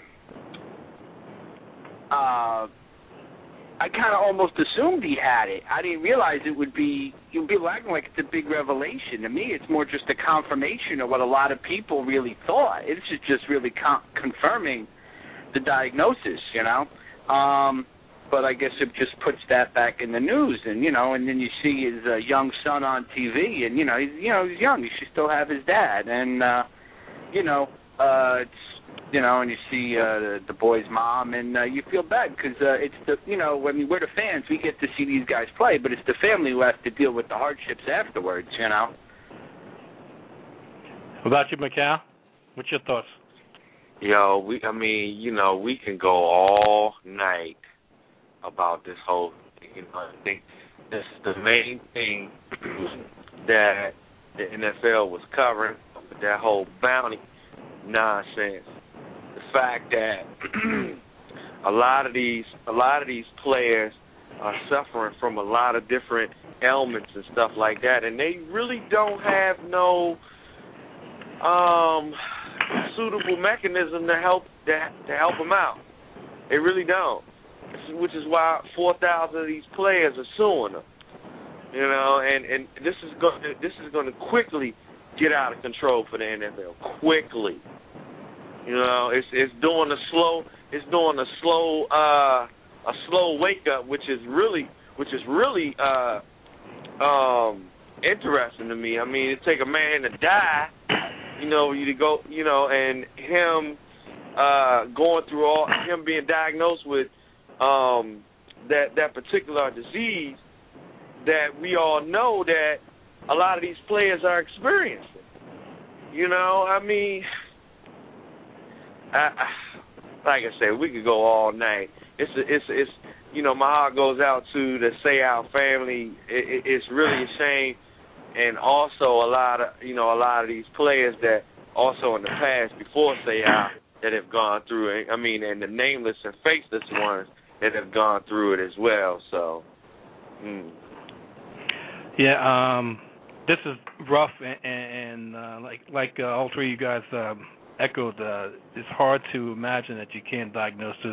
Uh. I kind of almost assumed he had it. I didn't realize it would be, it would be acting like it's a big revelation. To me, it's more just a confirmation of what a lot of people really thought. It's just really con- confirming the diagnosis, you know. Um, but I guess it just puts that back in the news, and you know, and then you see his uh, young son on T V, and you know, he's you know he's young. He should still have his dad, and uh, you know, uh, it's. You know, and you see uh, the, the boy's mom, and uh, you feel bad because uh, it's the, you know, I mean, we're the fans. We get to see these guys play, but it's the family who has to deal with the hardships afterwards, you know. What about you, Macau? What's your thoughts? Yo, we, I mean, you know, we can go all night about this whole thing. You know, I think this is the main thing that the N F L was covering, that whole bounty nonsense. The fact that a lot of these a lot of these players are suffering from a lot of different ailments and stuff like that, and they really don't have no um, suitable mechanism to help to, to help them out. They really don't, which is why four thousand of these players are suing them. You know, and, and this is going to, this is going to quickly get out of control for the N F L quickly. You know, it's it's doing a slow it's doing a slow uh, a slow wake up, which is really which is really uh, um, interesting to me. I mean, it take a man to die, you know, you to go, you know, and him uh, going through all him being diagnosed with um, that that particular disease that we all know that a lot of these players are experiencing. You know, I mean, I, I, like I said, we could go all night. It's a, it's it's you know, my heart goes out to the Seau family. It, it, it's really a shame, and also a lot of you know a lot of these players that also in the past before Seau that have gone through it. I mean, and the nameless and faceless ones that have gone through it as well. So, mm. yeah. Um. This is rough, and, and uh, like like uh, all three of you guys uh, echoed, uh, it's hard to imagine that you can't diagnose this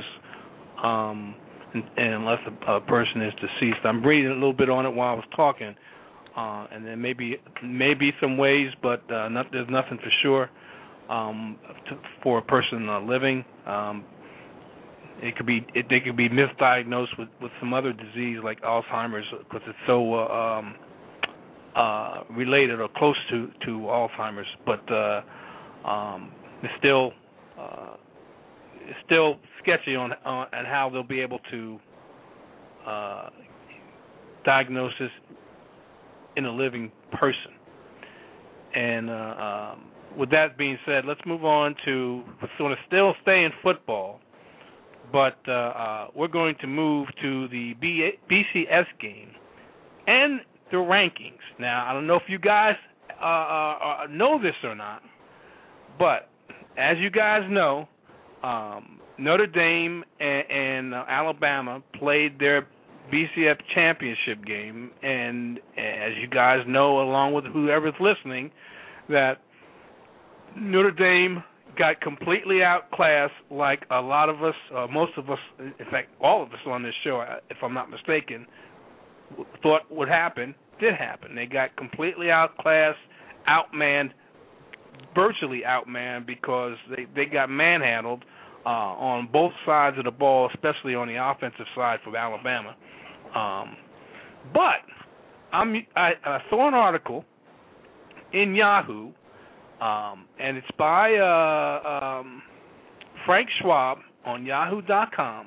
um, and, and unless a, a person is deceased. I'm reading a little bit on it while I was talking. uh, and there may be maybe some ways, but uh, not, there's nothing for sure um, to, for a person uh, living. Um, it could be it, they could be misdiagnosed with, with some other disease like Alzheimer's because it's so uh, um, uh, related or close to, to Alzheimer's, but uh, um, it's still uh, it's still sketchy on, on on how they'll be able to uh, diagnose this in a living person. And uh, um, with that being said, let's move on to we're going to still stay in football, but uh, uh, we're going to move to the B C S game and the rankings. Now, I don't know if you guys uh, uh, know this or not, but as you guys know, um, Notre Dame and, and uh, Alabama played their B C S championship game, and as you guys know, along with whoever's listening, that Notre Dame got completely outclassed, like a lot of us, uh, most of us, in fact, all of us on this show, if I'm not mistaken, thought would happen, did happen. They got completely outclassed, outmanned, virtually outmanned, because they, they got manhandled uh, on both sides of the ball, especially on the offensive side for Alabama. Um, but I'm, I, I saw an article in Yahoo, um, and it's by uh, um, Frank Schwab on yahoo dot com,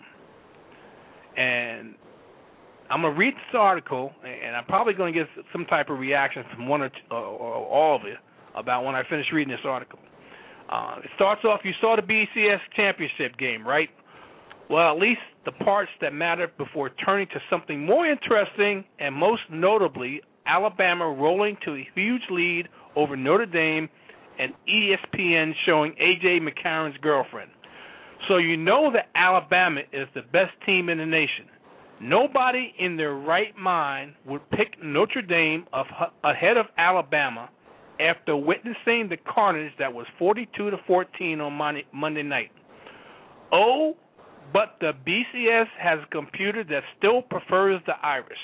and I'm going to read this article, and I'm probably going to get some type of reaction from one or, two, or, or all of you about when I finish reading this article. Uh, it starts off, you saw the B C S championship game, right? Well, at least the parts that matter before turning to something more interesting, and most notably, Alabama rolling to a huge lead over Notre Dame, and E S P N showing A J McCarron's girlfriend. So you know that Alabama is the best team in the nation. Nobody in their right mind would pick Notre Dame of, ahead of Alabama after witnessing the carnage that was forty-two to fourteen on Monday, Monday night. Oh, but the B C S has a computer that still prefers the Irish.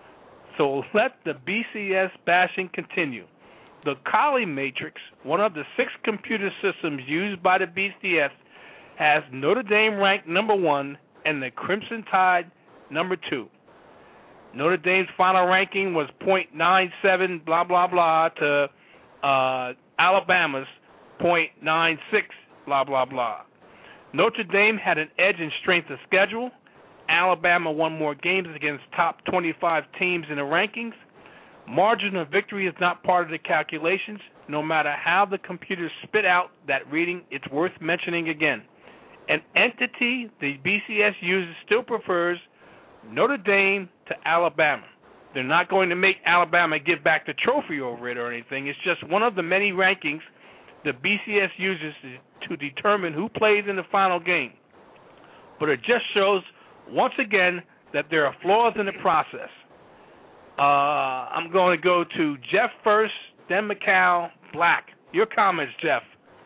So let the B C S bashing continue. The Colley Matrix, one of the six computer systems used by the B C S, has Notre Dame ranked number one and the Crimson Tide number two. Notre Dame's final ranking was point nine seven blah, blah, blah to uh, Alabama's point nine six blah, blah, blah. Notre Dame had an edge in strength of schedule. Alabama won more games against top twenty-five teams in the rankings. Margin of victory is not part of the calculations. No matter how the computers spit out that reading, it's worth mentioning again. An entity the B C S uses still prefers Notre Dame to Alabama. They're not going to make Alabama give back the trophy over it or anything. It's just one of the many rankings the B C S uses to determine who plays in the final game. But it just shows, once again, that there are flaws in the process. Uh, I'm going to go to Jeff first, then Mikal Black. Your comments, Jeff.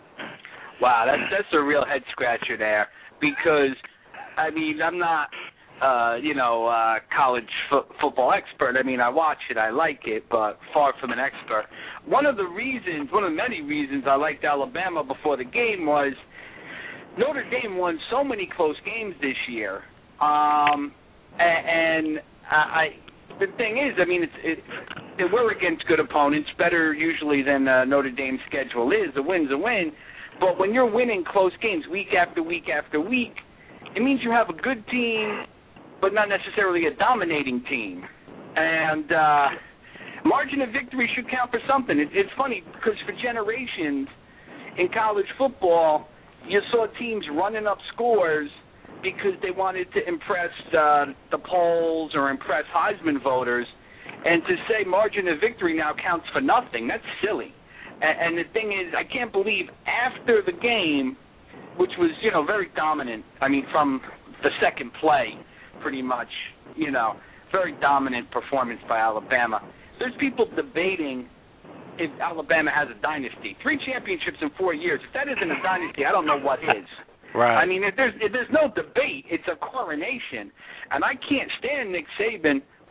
Wow, that's that's a real head scratcher there, because I mean I'm not uh, you know uh, college fo- football expert. I mean I watch it, I like it, but far from an expert. One of the reasons, one of the many reasons I liked Alabama before the game was Notre Dame won so many close games this year, um, and, and I. The thing is, I mean, it's, it, it, we're against good opponents, better usually than uh, Notre Dame's schedule is. A win's a win. But when you're winning close games week after week after week, it means you have a good team, but not necessarily a dominating team. And uh, margin of victory should count for something. It, it's funny because for generations in college football, you saw teams running up scores because they wanted to impress uh, the polls or impress Heisman voters. And to say margin of victory now counts for nothing, that's silly. And, and the thing is, I can't believe after the game, which was, you know, very dominant, I mean, from the second play, pretty much, you know, very dominant performance by Alabama. There's people debating if Alabama has a dynasty. Three championships in four years. If that isn't a dynasty, I don't know what is. Right. I mean, if there's if there's no debate, it's a coronation. And I can't stand Nick Saban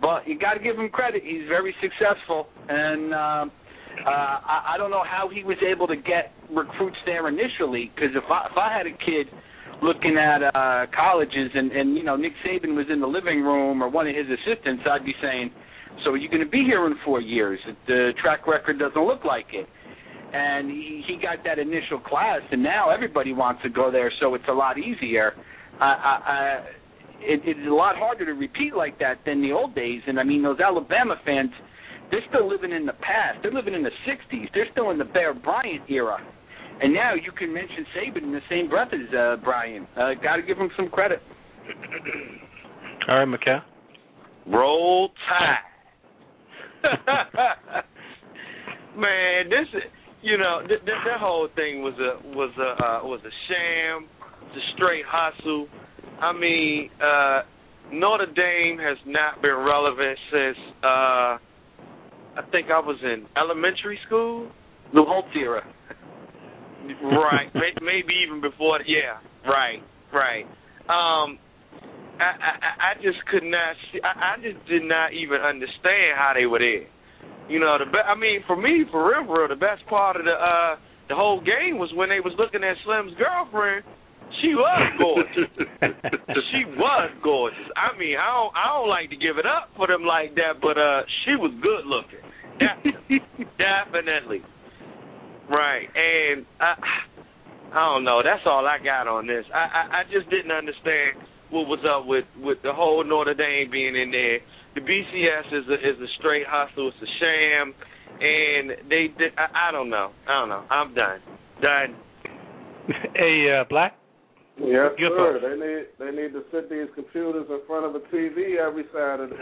But you got to give him credit. He's very successful, and uh, uh, I, I don't know how he was able to get recruits there initially. Because if I, if I had a kid looking at uh, colleges, and, and you know Nick Saban was in the living room or one of his assistants, I'd be saying, "So are you going to be here in four years? The track record doesn't look like it." And he, he got that initial class, and now everybody wants to go there, so it's a lot easier. I, I, I, it, it's a lot harder to repeat like that than the old days. And, I mean, those Alabama fans, they're still living in the past. They're living in the sixties. They're still in the Bear Bryant era. And now you can mention Saban in the same breath as uh, Bryant. Uh, got to give him some credit. All right, Mikhail. Roll Tide. Man, this is, you know, th- th- that whole thing was a was a uh, was a sham, it's a straight hustle. I mean, uh, Notre Dame has not been relevant since uh, I think I was in elementary school. The Holtz era. Right, maybe even before. Yeah, right, right. Um, I, I, I just could not. See, I, I just did not even understand how they were there. You know, the be- I mean, for me, for real, for real, the best part of the uh, the whole game was when they was looking at Slim's girlfriend. She was gorgeous. She was gorgeous. I mean, I don't, I don't like to give it up for them like that, but uh, she was good looking. Definitely. Definitely. Right, and I, I don't know. That's all I got on this. I, I, I just didn't understand what was up with, with the whole Notre Dame being in there. The B C S is a, is a straight hustle. It's a sham, and they. Did, I, I don't know. I don't know. I'm done. Done. Hey, uh, Black. Yes, Your sir. thoughts? They need they need to sit these computers in front of a T V every Saturday.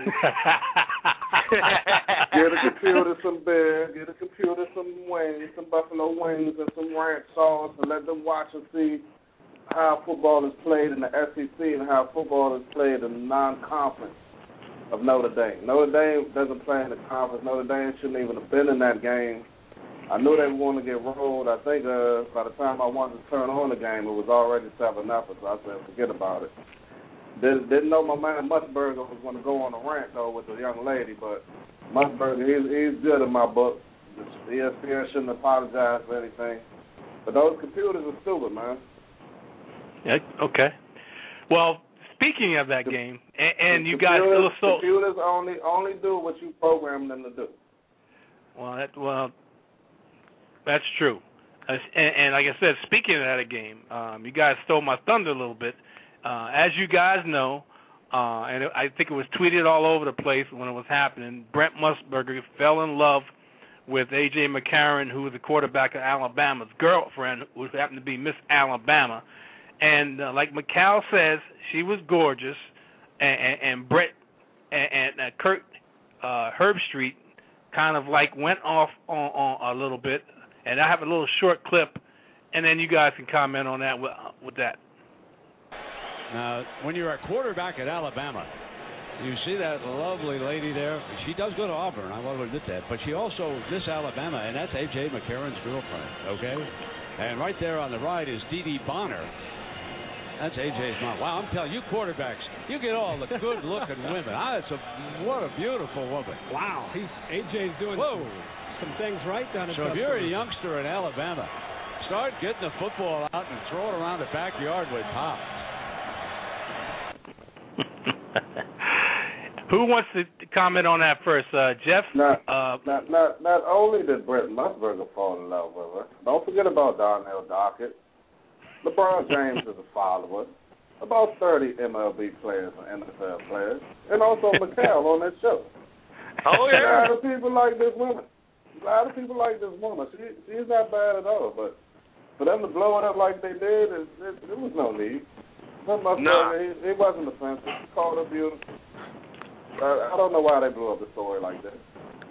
Get a computer some beer, get a computer some wings, some buffalo wings, and some ranch sauce, and let them watch and see how football is played in the S E C and how football is played in the non-conference of Notre Dame. Notre Dame doesn't play in the conference. Notre Dame shouldn't even have been in that game. I knew they were going to get rolled. I think uh, by the time I wanted to turn on the game, it was already seven nothing. So I said, forget about it. Didn't, didn't know my man Musburger was going to go on a rant, though, with the young lady. But Musburger, he's, he's good in my book. The E S P N shouldn't apologize for anything. But those computers are stupid, man. Yeah, okay. Well, speaking of that game, and, and you computers, guys still so computers only only do what you program them to do. Well, that, well, that's true. And, and like I said, speaking of that game, um, you guys stole my thunder a little bit. Uh, as you guys know, uh, and I think it was tweeted all over the place when it was happening, Brent Musburger fell in love with A J McCarron, who was the quarterback of Alabama's girlfriend, who happened to be Miss Alabama. And uh, like Mikal says, she was gorgeous, and, and, and Brett and, and uh, Kurt uh, Herbstreit kind of like went off on, on a little bit. And I have a little short clip, and then you guys can comment on that with, with that. Now, when you're a quarterback at Alabama, you see that lovely lady there. She does go to Auburn, I want to admit that. But she also, Miss Alabama, and that's A J McCarron's girlfriend, okay? And right there on the right is Dee Dee Bonner. That's A J's mom. Wow, I'm telling you, quarterbacks, you get all the good-looking women. Ah, it's a, what a beautiful woman. Wow, he's A J's doing Whoa. some things right down in So if you're a youngster in Alabama, start getting the football out and throw it around the backyard with Pop. Who wants to comment on that first? Uh, Jeff? Not, uh, not, not, not only did Brett Musburger fall in love with her, don't forget about Darnell Dockett. LeBron James is a follower. About thirty M L B players and N F L players. And also Mikal on that show. Oh, yeah. A lot of people like this woman. A lot of people like this woman. She She's not bad at all, but for them to blow it up like they did, it, it, it was no need. But Musburger, No. he, he wasn't offensive. He called her beautiful. I, I don't know why they blew up the story like that.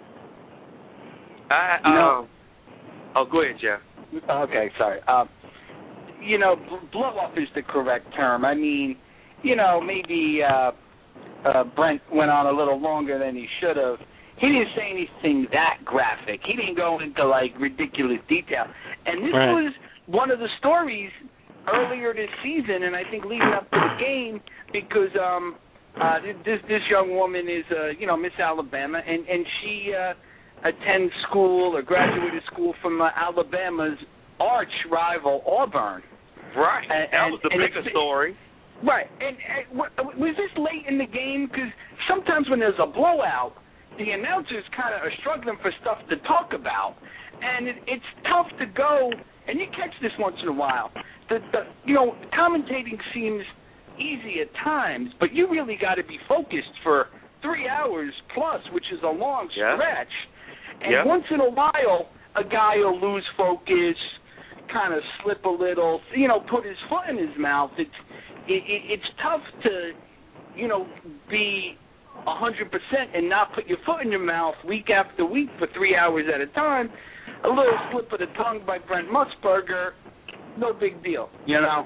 I, um, No. Oh, go ahead, Jeff. Okay, sorry. Um, you know, bl- blow up is the correct term. I mean, you know, maybe uh, uh, Brent went on a little longer than he should have. He didn't say anything that graphic. He didn't go into, like, ridiculous detail. And this Right. was one of the stories earlier this season, and I think leading up to the game, because um, Uh, this this young woman is, uh, you know, Miss Alabama, and and she uh, attends school or graduated school from uh, Alabama's arch rival Auburn. Right. And, that was the bigger story. Right. And, and was this late in the game? Because sometimes when there's a blowout, the announcers kind of are struggling for stuff to talk about, and it, it's tough to go. And you catch this once in a while. The, the you know, commentating seems easy at times, but you really got to be focused for three hours plus, which is a long yeah. stretch. And yeah. once in a while, a guy will lose focus, kind of slip a little, you know, put his foot in his mouth. It's it, it, it's tough to, you know, be a hundred percent and not put your foot in your mouth week after week for three hours at a time. A little slip of the tongue by Brent Musburger, no big deal, you know.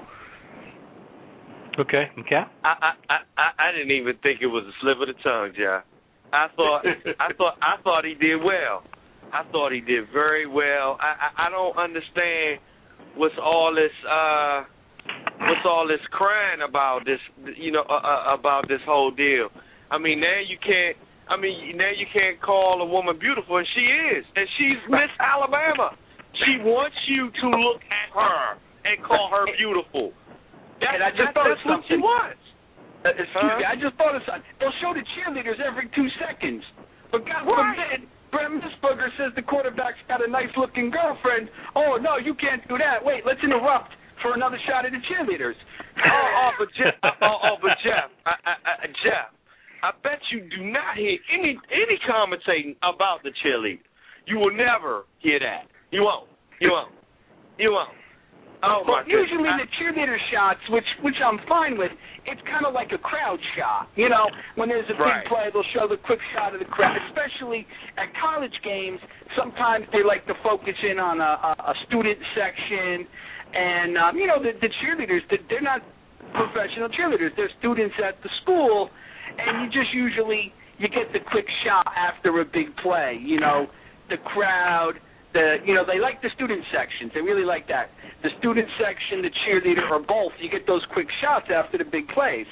Okay, okay. I, I I I didn't even think it was a slip of the tongue, John. I thought I thought I thought he did well. I thought he did very well. I I, I don't understand what's all this uh what's all this crying about this you know uh, uh, about this whole deal. I mean now you can't. I mean now you can't call a woman beautiful, and she is, and she's Miss Alabama. She wants you to look at her and call her beautiful. That, and I just that, thought that's of what she something. wants. Uh, excuse huh? me, I just thought of something. They'll show the cheerleaders every two seconds. But God forbid, Brent Musburger says the quarterback's got a nice-looking girlfriend. Oh, no, you can't do that. Wait, let's interrupt for another shot at the cheerleaders. oh, oh, but Jeff, oh, oh, but Jeff, I, I, I, Jeff, I bet you do not hear any any commentating about the cheerleader. You will never hear that. You won't. You won't. You won't. Oh, but usually I, the cheerleader shots, which which I'm fine with, it's kind of like a crowd shot. You know, when there's a right. big play, they'll show the quick shot of the crowd. Especially at college games, sometimes they like to focus in on a, a, a student section. And, um, you know, the, the cheerleaders, they're not professional cheerleaders. They're students at the school. And you just usually, you get the quick shot after a big play. You know, the crowd. The, you know, they like the student sections. They really like that. The student section, the cheerleader, or both. You get those quick shots after the big plays.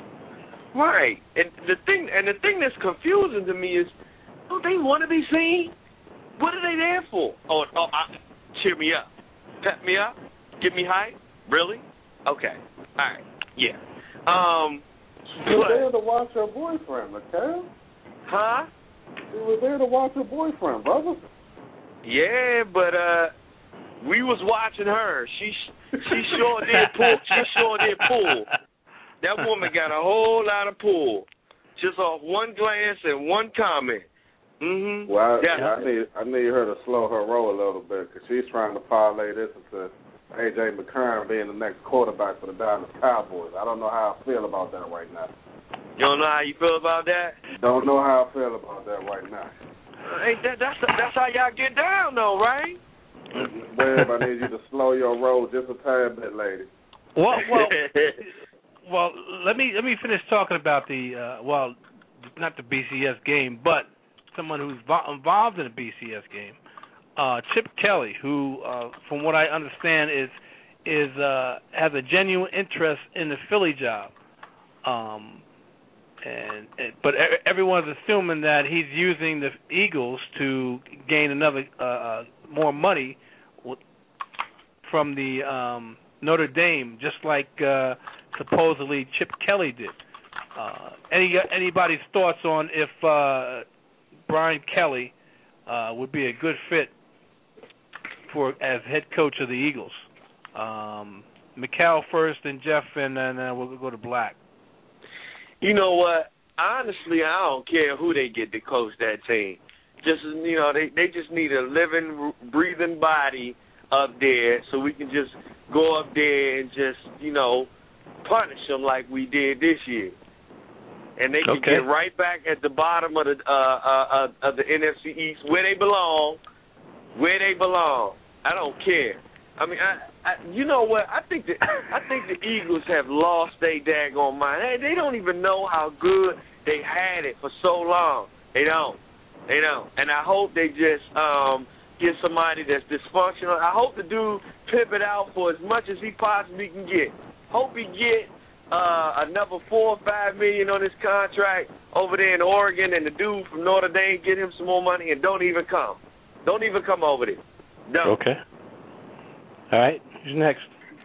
Right. And the thing, and the thing that's confusing to me is, don't they want to be seen? What are they there for? Oh, oh, I, cheer me up, pep me up, give me hype. Really? Okay. All right. Yeah. Um. You were there to watch her boyfriend, okay? Huh? You were there to watch her boyfriend, brother. Yeah, but uh, we was watching her. She she sure did pull. She sure did pull. That woman got a whole lot of pull, just off one glance and one comment. Mm-hmm. Well, I, yeah. I need I need her to slow her roll a little bit because she's trying to parlay this into A J McCarron being the next quarterback for the Dallas Cowboys. I don't know how I feel about that right now. You don't know how you feel about that? Don't know how I feel about that right now. Hey, that, that's that's how y'all get down, though, right? Webb, I need you to slow your roll just a tad bit, lady. Well, well, well. Let me let me finish talking about the uh, well, not the B C S game, but someone who's vo- involved in the B C S game, uh, Chip Kelly, who, uh, from what I understand, is is uh, has a genuine interest in the Philly job. Um, And, and but everyone's assuming that he's using the Eagles to gain another uh, uh, more money from the um, Notre Dame, just like uh, supposedly Chip Kelly did. Uh, any anybody's thoughts on if uh, Brian Kelly uh, would be a good fit for as head coach of the Eagles? Um, Mikal first, and Jeff, and then uh, we'll go to Black. You know what? Honestly, I don't care who they get to coach that team. Just, you know, they, they just need a living, breathing body up there so we can just go up there and just, you know, punish them like we did this year. And they can okay. get right back at the bottom of the uh, uh, uh, of the N F C East where they belong, where they belong. I don't care. I mean, I, I, you know what? I think the I think the Eagles have lost their daggone mind. They, they don't even know how good they had it for so long. They don't. They don't. And I hope they just um, get somebody that's dysfunctional. I hope the dude pivot out for as much as he possibly can get. Hope he get uh, another four or five million on his contract over there in Oregon, and the dude from Notre Dame get him some more money and don't even come. Don't even come over there. No. Okay. All right. Who's next?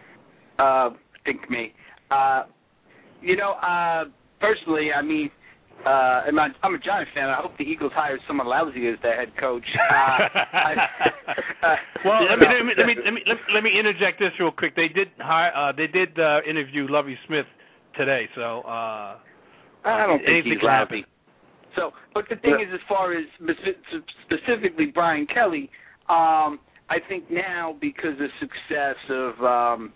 Uh, think me. Uh, you know, uh, personally, I mean, uh, I'm a, I'm a Giants fan. I hope the Eagles hire someone lousy as their head coach. Uh, I, uh, well, let me, let me let me let me let me interject this real quick. They did hire. Uh, they did uh, interview Lovie Smith today, so uh, I don't think he's lousy. So, but the thing Yeah. is, as far as specifically Brian Kelly, um, I think now because of success of um,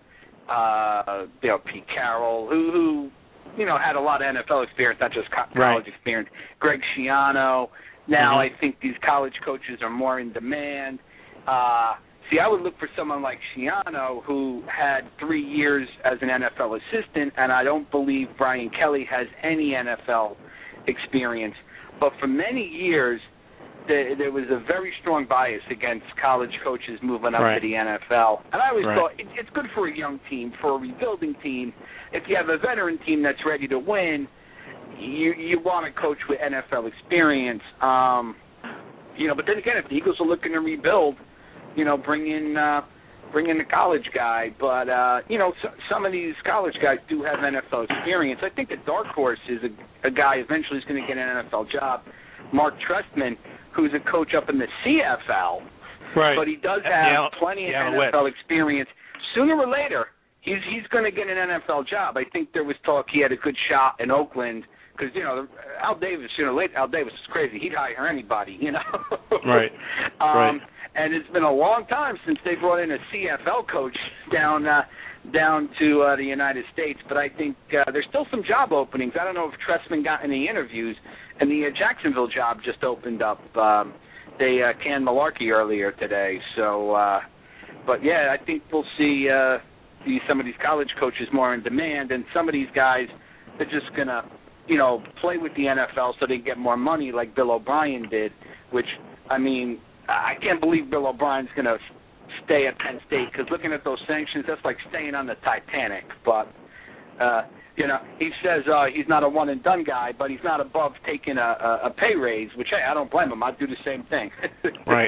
uh, you know Pete Carroll, who, who you know had a lot of N F L experience, not just co- college Right. experience. Greg Schiano. Now Mhm. I think these college coaches are more in demand. Uh, see, I would look for someone like Schiano, who had three years as an N F L assistant, and I don't believe Brian Kelly has any N F L experience. But for many years, there, there was a very strong bias against college coaches moving up Right. to the N F L. And I always Right. thought it, it's good for a young team, for a rebuilding team. If you have a veteran team that's ready to win, you you want a coach with N F L experience. Um, you know, but then again, if the Eagles are looking to rebuild, you know, bring in uh, bring in the college guy. But uh, you know, so, some of these college guys do have N F L experience. I think the dark horse is a, a guy eventually is going to get an N F L job. Mark Trestman, who's a coach up in the C F L, Right. but he does The have Al- plenty of the N F L Alouettes. experience. Sooner or later, he's he's going to get an N F L job. I think there was talk he had a good shot in Oakland because you know Al Davis. Sooner or later, Al Davis is crazy. He'd hire anybody, you know. Right. um, Right. And it's been a long time since they brought in a C F L coach down uh, down to uh, the United States. But I think uh, there's still some job openings. I don't know if Trestman got any interviews, and the uh, Jacksonville job just opened up. Um, they uh, canned Malarkey earlier today. So, uh, but yeah, I think we'll see uh, these, some of these college coaches more in demand, and some of these guys they're just gonna, you know, play with the N F L so they get more money, like Bill O'Brien did. Which I mean. I can't believe Bill O'Brien's going to stay at Penn State because looking at those sanctions, that's like staying on the Titanic. But, uh, you know, he says uh, he's not a one-and-done guy, but he's not above taking a, a, a pay raise, which, hey, I don't blame him. I'd do the same thing. Right.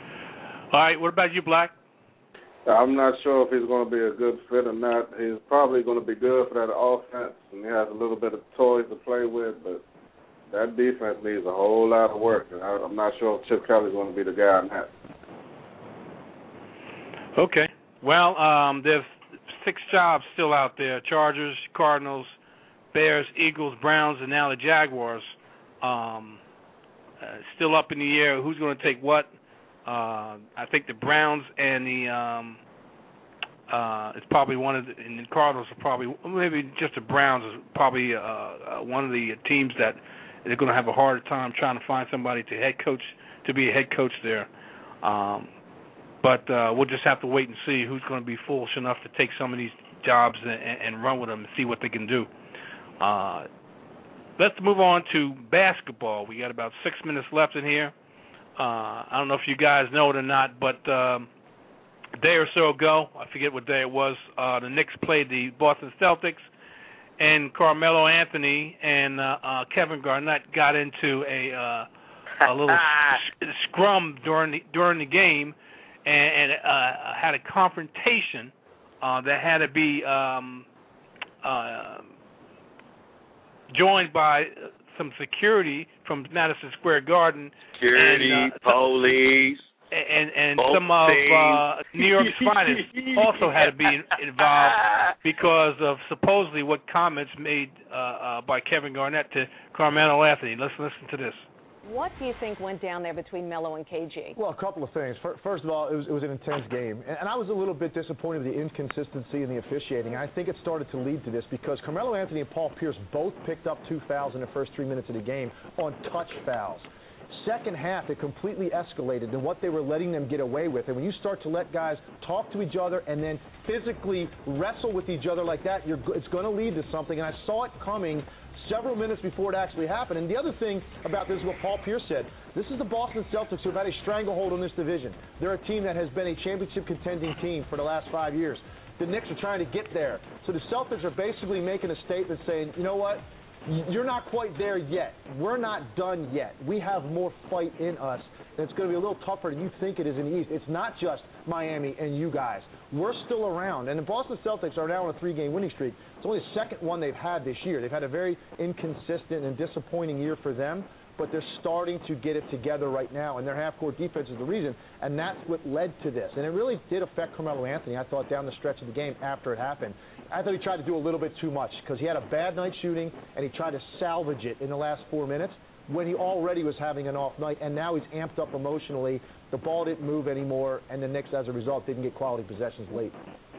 All right. What about you, Black? I'm not sure if he's going to be a good fit or not. He's probably going to be good for that offense, and he has a little bit of toys to play with, but that defense needs a whole lot of work, and I, I'm not sure if Chip Kelly's going to be the guy on that. Okay. Well, um, there's six jobs still out there: Chargers, Cardinals, Bears, Eagles, Browns, and now the Jaguars. Um, uh, still up in the air. Who's going to take what? Uh, I think the Browns and the um, uh, it's probably one of the, and the Cardinals are probably maybe just the Browns is probably uh, uh, one of the teams that. They're going to have a harder time trying to find somebody to head coach to be a head coach there. Um, but uh, we'll just have to wait and see who's going to be foolish enough to take some of these jobs and, and run with them and see what they can do. Uh, let's move on to basketball. We got about six minutes left in here. Uh, I don't know if you guys know it or not, but um, a day or so ago, I forget what day it was, uh, the Knicks played the Boston Celtics. And Carmelo Anthony and uh, uh, Kevin Garnett got into a uh, a little s- scrum during the during the game, and, and uh, had a confrontation uh, that had to be um, uh, joined by some security from Madison Square Garden. Security, and, uh, police. And and Both some of uh, New York's finest also had to be involved because of supposedly what comments made uh, uh, by Kevin Garnett to Carmelo Anthony. Let's listen to this. What do you think went down there between Melo and K G? Well, a couple of things. First of all, it was, it was an intense game. And I was a little bit disappointed with the inconsistency in the officiating. I think it started to lead to this because Carmelo Anthony and Paul Pierce both picked up two fouls in the first three minutes of the game on touch fouls. Second half, it completely escalated to what they were letting them get away with. And when you start to let guys talk to each other and then physically wrestle with each other like that, you're, it's going to lead to something. And I saw it coming several minutes before it actually happened. And the other thing about this is what Paul Pierce said. This is the Boston Celtics who have had a stranglehold on this division. They're a team that has been a championship contending team for the last five years. the Knicks are trying to get there. So the Celtics are basically making a statement saying, you know what, you're not quite there yet. We're not done yet. We have more fight in us, and it's going to be a little tougher than you think it is in the East. It's not just Miami and you guys. We're still around, and the Boston Celtics are now on a three-game winning streak. It's only the second one they've had this year. They've had a very inconsistent and disappointing year for them, but they're starting to get it together right now, and their half-court defense is the reason, and that's what led to this. And it really did affect Carmelo Anthony, I thought, down the stretch of the game after it happened. I thought he tried to do a little bit too much because he had a bad night shooting, and he tried to salvage it in the last four minutes when he already was having an off night, and now he's amped up emotionally. The ball didn't move anymore, and the Knicks, as a result, didn't get quality possessions late.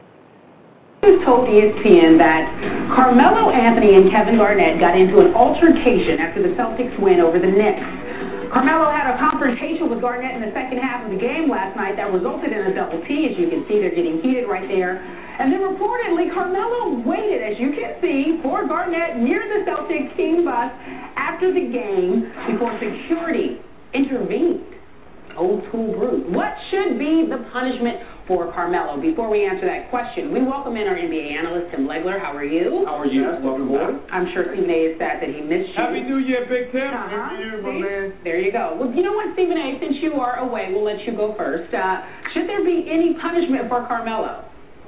He told E S P N that Carmelo Anthony and Kevin Garnett got into an altercation after the Celtics win over the Knicks. Carmelo had a confrontation with Garnett in the second half of the game last night that resulted in a double T. As you can see, they're getting heated right there. And then reportedly, Carmelo waited, as you can see, for Garnett near the Celtics team bus after the game before security intervened. Old school brute. What should be the punishment for Carmelo? Before we answer that question, we welcome in our N B A analyst, Tim Legler. How are you? How are you? Welcome aboard. I'm sure Stephen A. is sad that he missed you. Happy New Year, Big Tim. Uh-huh. Good to you, my man. There you go. Well, you know what, Stephen A., since you are away, we'll let you go first. Uh, should there be any punishment for Carmelo?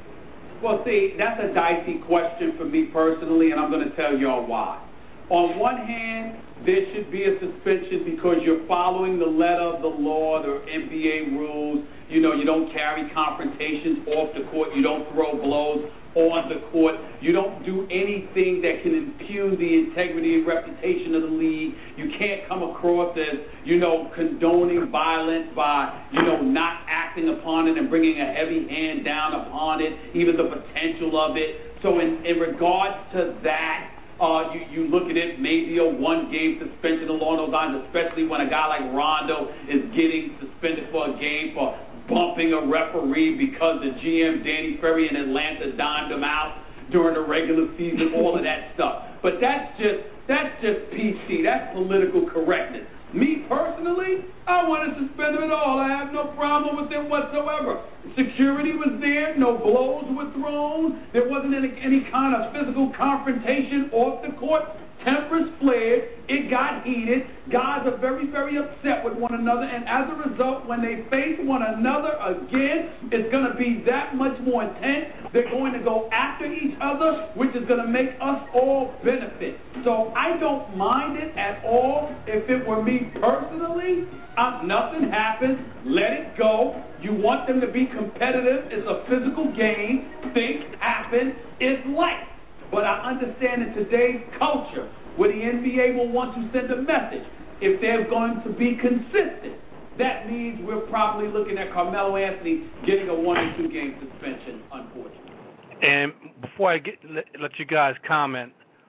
Well, see, that's a dicey question for me personally, and I'm going to tell y'all why. On one hand, there should be a suspension because you're following the letter of the law, the N B A rules. You know, you don't carry confrontations off the court. You don't throw blows on the court. You don't do anything that can impugn the integrity and reputation of the league. You can't come across as, you know, condoning violence by, you know, not acting upon it and bringing a heavy hand down upon it, even the potential of it. So in, in regards to that, Uh, you, you look at it, maybe a one-game suspension along those lines, especially when a guy like Rondo is getting suspended for a game for bumping a referee because the G M, Danny Ferry in Atlanta, dimed him out during the regular season, all of that stuff. But that's just that's just P C. That's political correctness. Me personally, I want to suspend him at all. I have no problem with it whatsoever. Security was there. No blows were thrown. There wasn't any, any kind of physical confrontation off the court. Tempers flared. It got heated. Guys are very, very upset with one another. And as a result, when they face one another again, it's going to be that much more intense. They're going to go after each other, which is going to make us all benefit. So I don't mind it at all. If it were me personally, I'm, nothing happens. Let it go. You want them to be competitive. It's a physical game. Things happen. It's life. But I understand in today's culture where the N B A will want to send a message, if they're going to be consistent, that means we're probably looking at Carmelo Anthony getting a one or two game suspension, unfortunately. And before I get let, let you guys comment,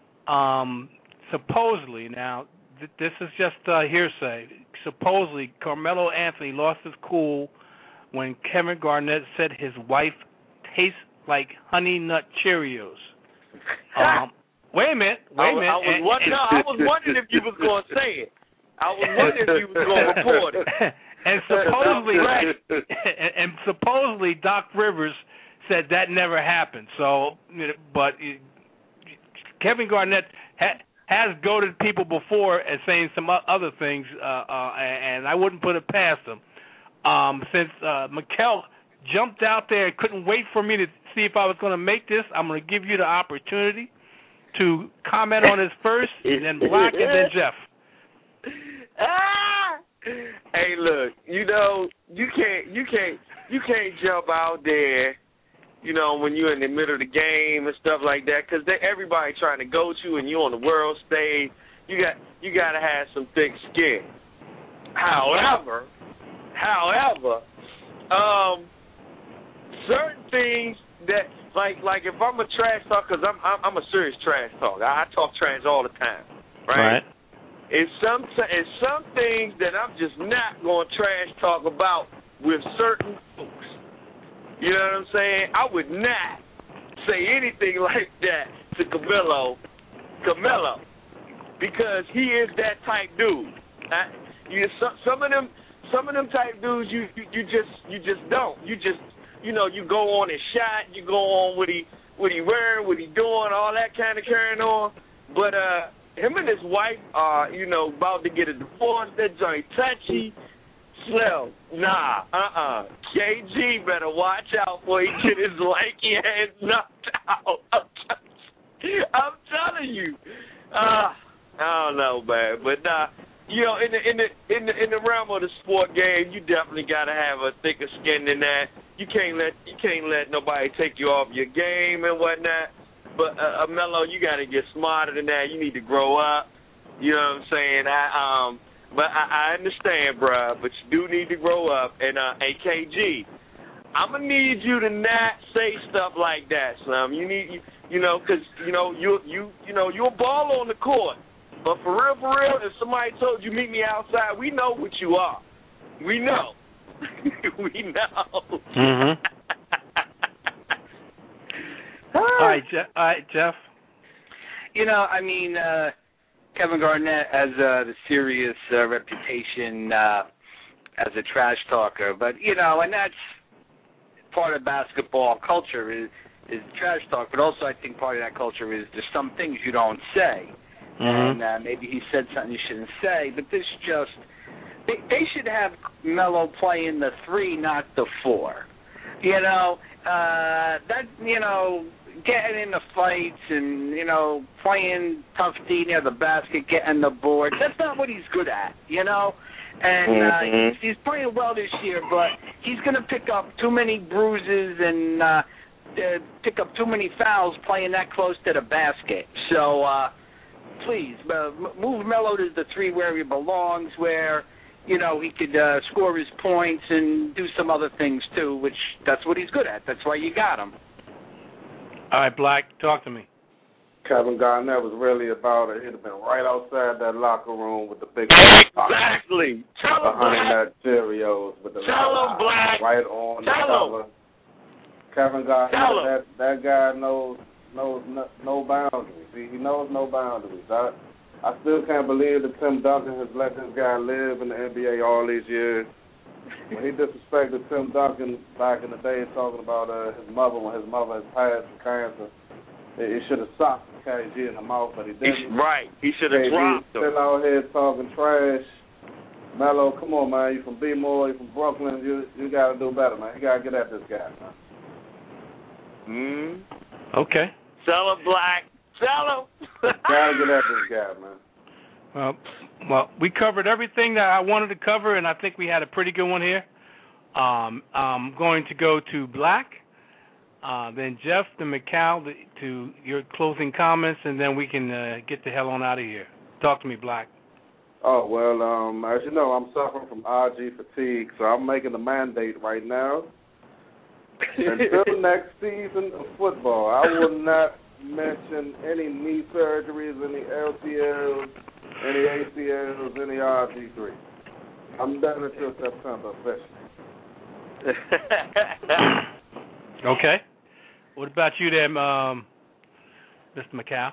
um, supposedly, now, th- this is just uh, hearsay, supposedly Carmelo Anthony lost his cool when Kevin Garnett said his wife tastes like Honey Nut Cheerios. Um, wait a minute, wait a minute. I, I, was, and, wondering, and, no, I was wondering if you was going to say it. I was wondering if you was going to report it. And supposedly, and, and supposedly, Doc Rivers said that never happened. So, but Kevin Garnett ha, has goaded people before as saying some other things, uh, uh, and I wouldn't put it past him. Um, since uh, Mikel jumped out there and couldn't wait for me to see if I was going to make this, I'm going to give you the opportunity to comment on this first, and then Black, and then Jeff. Ah! Hey, look, you know, you can't, you can't, you can't jump out there, you know, when you're in the middle of the game and stuff like that, because everybody trying to go to, and you're on the world stage. You got, you got to have some thick skin. However, however, um, certain things that, like, like if I'm a trash talk, because I'm, I'm, I'm a serious trash talk. I, I talk trash all the time, right? Right. It's some, it's some things that I'm just not going to trash talk about with certain folks. You know what I'm saying? I would not say anything like that to Carmelo, Carmelo, because he is that type dude. I, you, some, some of them, some of them type dudes, you, you, you just, you just don't. You just, you know, you go on his shot, you go on what he what he wearing, what he doing, all that kind of carrying on. But uh, him and his wife are, you know, about to get a divorce. That joint touchy. Slim, nah, uh-uh. K G better watch out before he get his lanky ass knocked out. I'm, t- I'm telling you. Uh, I don't know, man. But, nah, you know, in the in the in the in the realm of the sport game, you definitely gotta have a thicker skin than that. You can't let you can't let nobody take you off your game and whatnot. But uh, uh, Melo, you gotta get smarter than that. You need to grow up. You know what I'm saying? I um, but I, I understand, bruh. But you do need to grow up. And uh, A K G, I'm gonna need you to not say stuff like that, Slim. You need you, you know, cause you know you you you know you're a baller on the court. But for real, for real, if somebody told you meet me outside, we know what you are. We know. we know. Mm-hmm. All right, Jeff. All right, Jeff. You know, I mean, uh, Kevin Garnett has uh, the serious uh, reputation uh, as a trash talker, but you know, and that's part of basketball culture is is trash talk. But also, I think part of that culture is there's some things you don't say. Mm-hmm. And uh, maybe he said something you shouldn't say, but this just, they, they should have Melo play in the three, not the four. You know, uh, that, you know, getting in the fights and, you know, playing tough D near the basket, getting the board, that's not what he's good at, you know? And uh, mm-hmm. he's, he's playing well this year, but he's going to pick up too many bruises and uh, uh, pick up too many fouls playing that close to the basket. So, uh, please, uh, move Melo to the three where he belongs, where, you know, he could uh, score his points and do some other things, too, which that's what he's good at. That's why you got him. All right, Black, talk to me. Kevin Garnett was really about it. He'd have been right outside that locker room with the big exactly. Tell him, behind Black. that Cheerios with the Tell him, Black. right on Tell the cover. him. Kevin Garnett, Tell him. that that guy knows knows no, no boundaries. He, he knows no boundaries. I I still can't believe that Tim Duncan has let this guy live in the N B A all these years. When he disrespected Tim Duncan back in the day, talking about uh, his mother when his mother had passed from cancer, he, he should have socked K G in the mouth, but he didn't. Right, he should have dropped him. Still out here talking trash. Melo, come on, man. You from B-More, you from Brooklyn. You you got to do better, man. You got to get at this guy, man. Mm. Okay. Tell him, Black. Tell him. Got to get at this guy, man. Well, well, we covered everything that I wanted to cover, and I think we had a pretty good one here. Um, I'm going to go to Black, uh, then Jeff, then Mikal, to your closing comments, and then we can uh, get the hell on out of here. Talk to me, Black. Oh, well, um, as you know, I'm suffering from I G fatigue, so I'm making a mandate right now. Until next season of football, I will not mention any knee surgeries, any L T Ls, any A C Ls, any R G three. I'm done until September officially. Okay. What about you then, um, Mister McCall?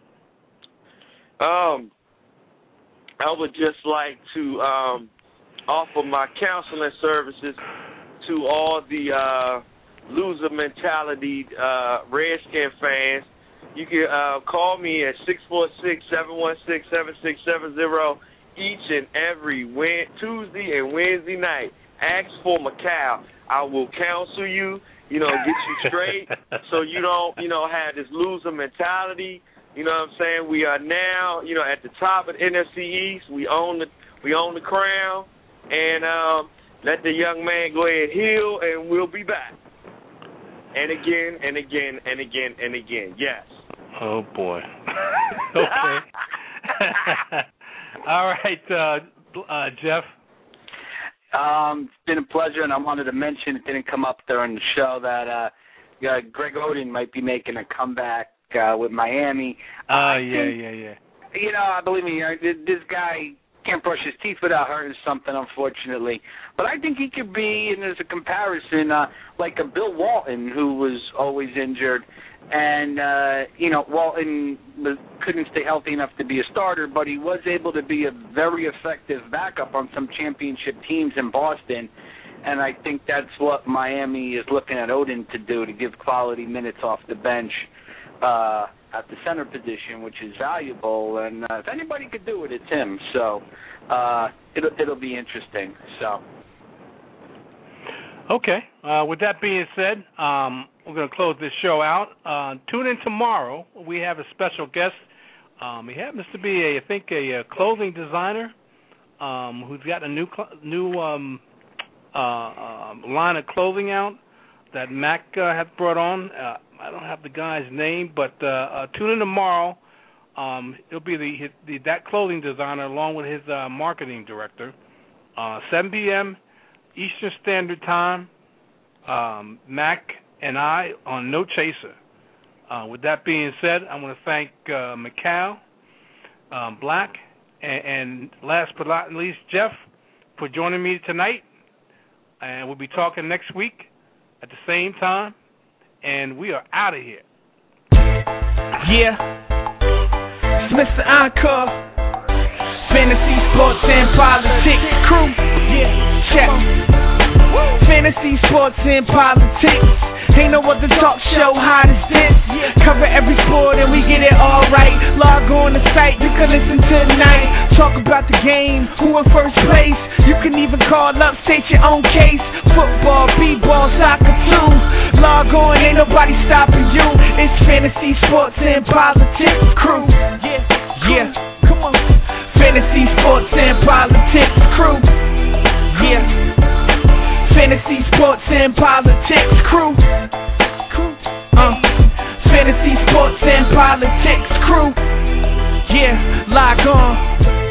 Um, I would just like to um, offer my counseling services to all the uh, loser mentality uh, Redskin fans. You can uh, call me at six four six, seven one six, seven six seven zero each and every Wed- Tuesday and Wednesday night. Ask for Macau. I will counsel you, you know, get you straight so you don't, you know, have this loser mentality. You know what I'm saying? We are now, you know, at the top of the N F C East. We own the we own the crown. And um, let the young man go ahead and heal, and we'll be back. And again, and again, and again, and again. Yes. Oh, boy. Okay. All right, uh, uh, Jeff. Um, it's been a pleasure, and I wanted to mention, it didn't come up during the show, that uh, uh, Greg Oden might be making a comeback uh, with Miami. Oh, uh, yeah, think, yeah, yeah. You know, believe me, uh, this guy can't brush his teeth without hurting something, unfortunately. But I think he could be, and there's a comparison, uh, like a Bill Walton, who was always injured. And, uh, you know, Walton couldn't stay healthy enough to be a starter, but he was able to be a very effective backup on some championship teams in Boston. and I think that's what Miami is looking at Odin to do, to give quality minutes off the bench uh, at the center position, which is valuable. And uh, if anybody could do it, it's him. So uh, it'll, it'll be interesting. So. Okay. Uh, with that being said, um, we're going to close this show out. Uh, tune in tomorrow. We have a special guest. Um, he happens to be, a, I think, a, a clothing designer um, who's got a new cl- new um, uh, uh, line of clothing out that Mac uh, has brought on. Uh, I don't have the guy's name, but uh, uh, tune in tomorrow. Um, it'll be the, the that clothing designer along with his uh, marketing director. Uh, seven p.m. Eastern Standard Time. Um, Mac and I on No Chaser. Uh, with that being said, I want to thank uh, Macau, um, Black, and, and last but not least, Jeff, for joining me tonight. And we'll be talking next week at the same time. And we are out of here. Yeah. It's Mister Encore. Fantasy, sports, and politics crew. Yeah, check. Fantasy, sports, and politics. Ain't no other talk show hot as this. Cover every sport and we get it all right. Log on the site, you can listen tonight. Talk about the game, who in first place. You can even call up, state your own case. Football, b-ball, soccer too. Log on, ain't nobody stopping you. It's Fantasy, sports, and politics crew. Yeah, yeah, come on. Fantasy, sports, and politics crew. Yeah. Fantasy, sports, and politics crew. Uh, Fantasy, sports, and politics crew. Yeah, log on.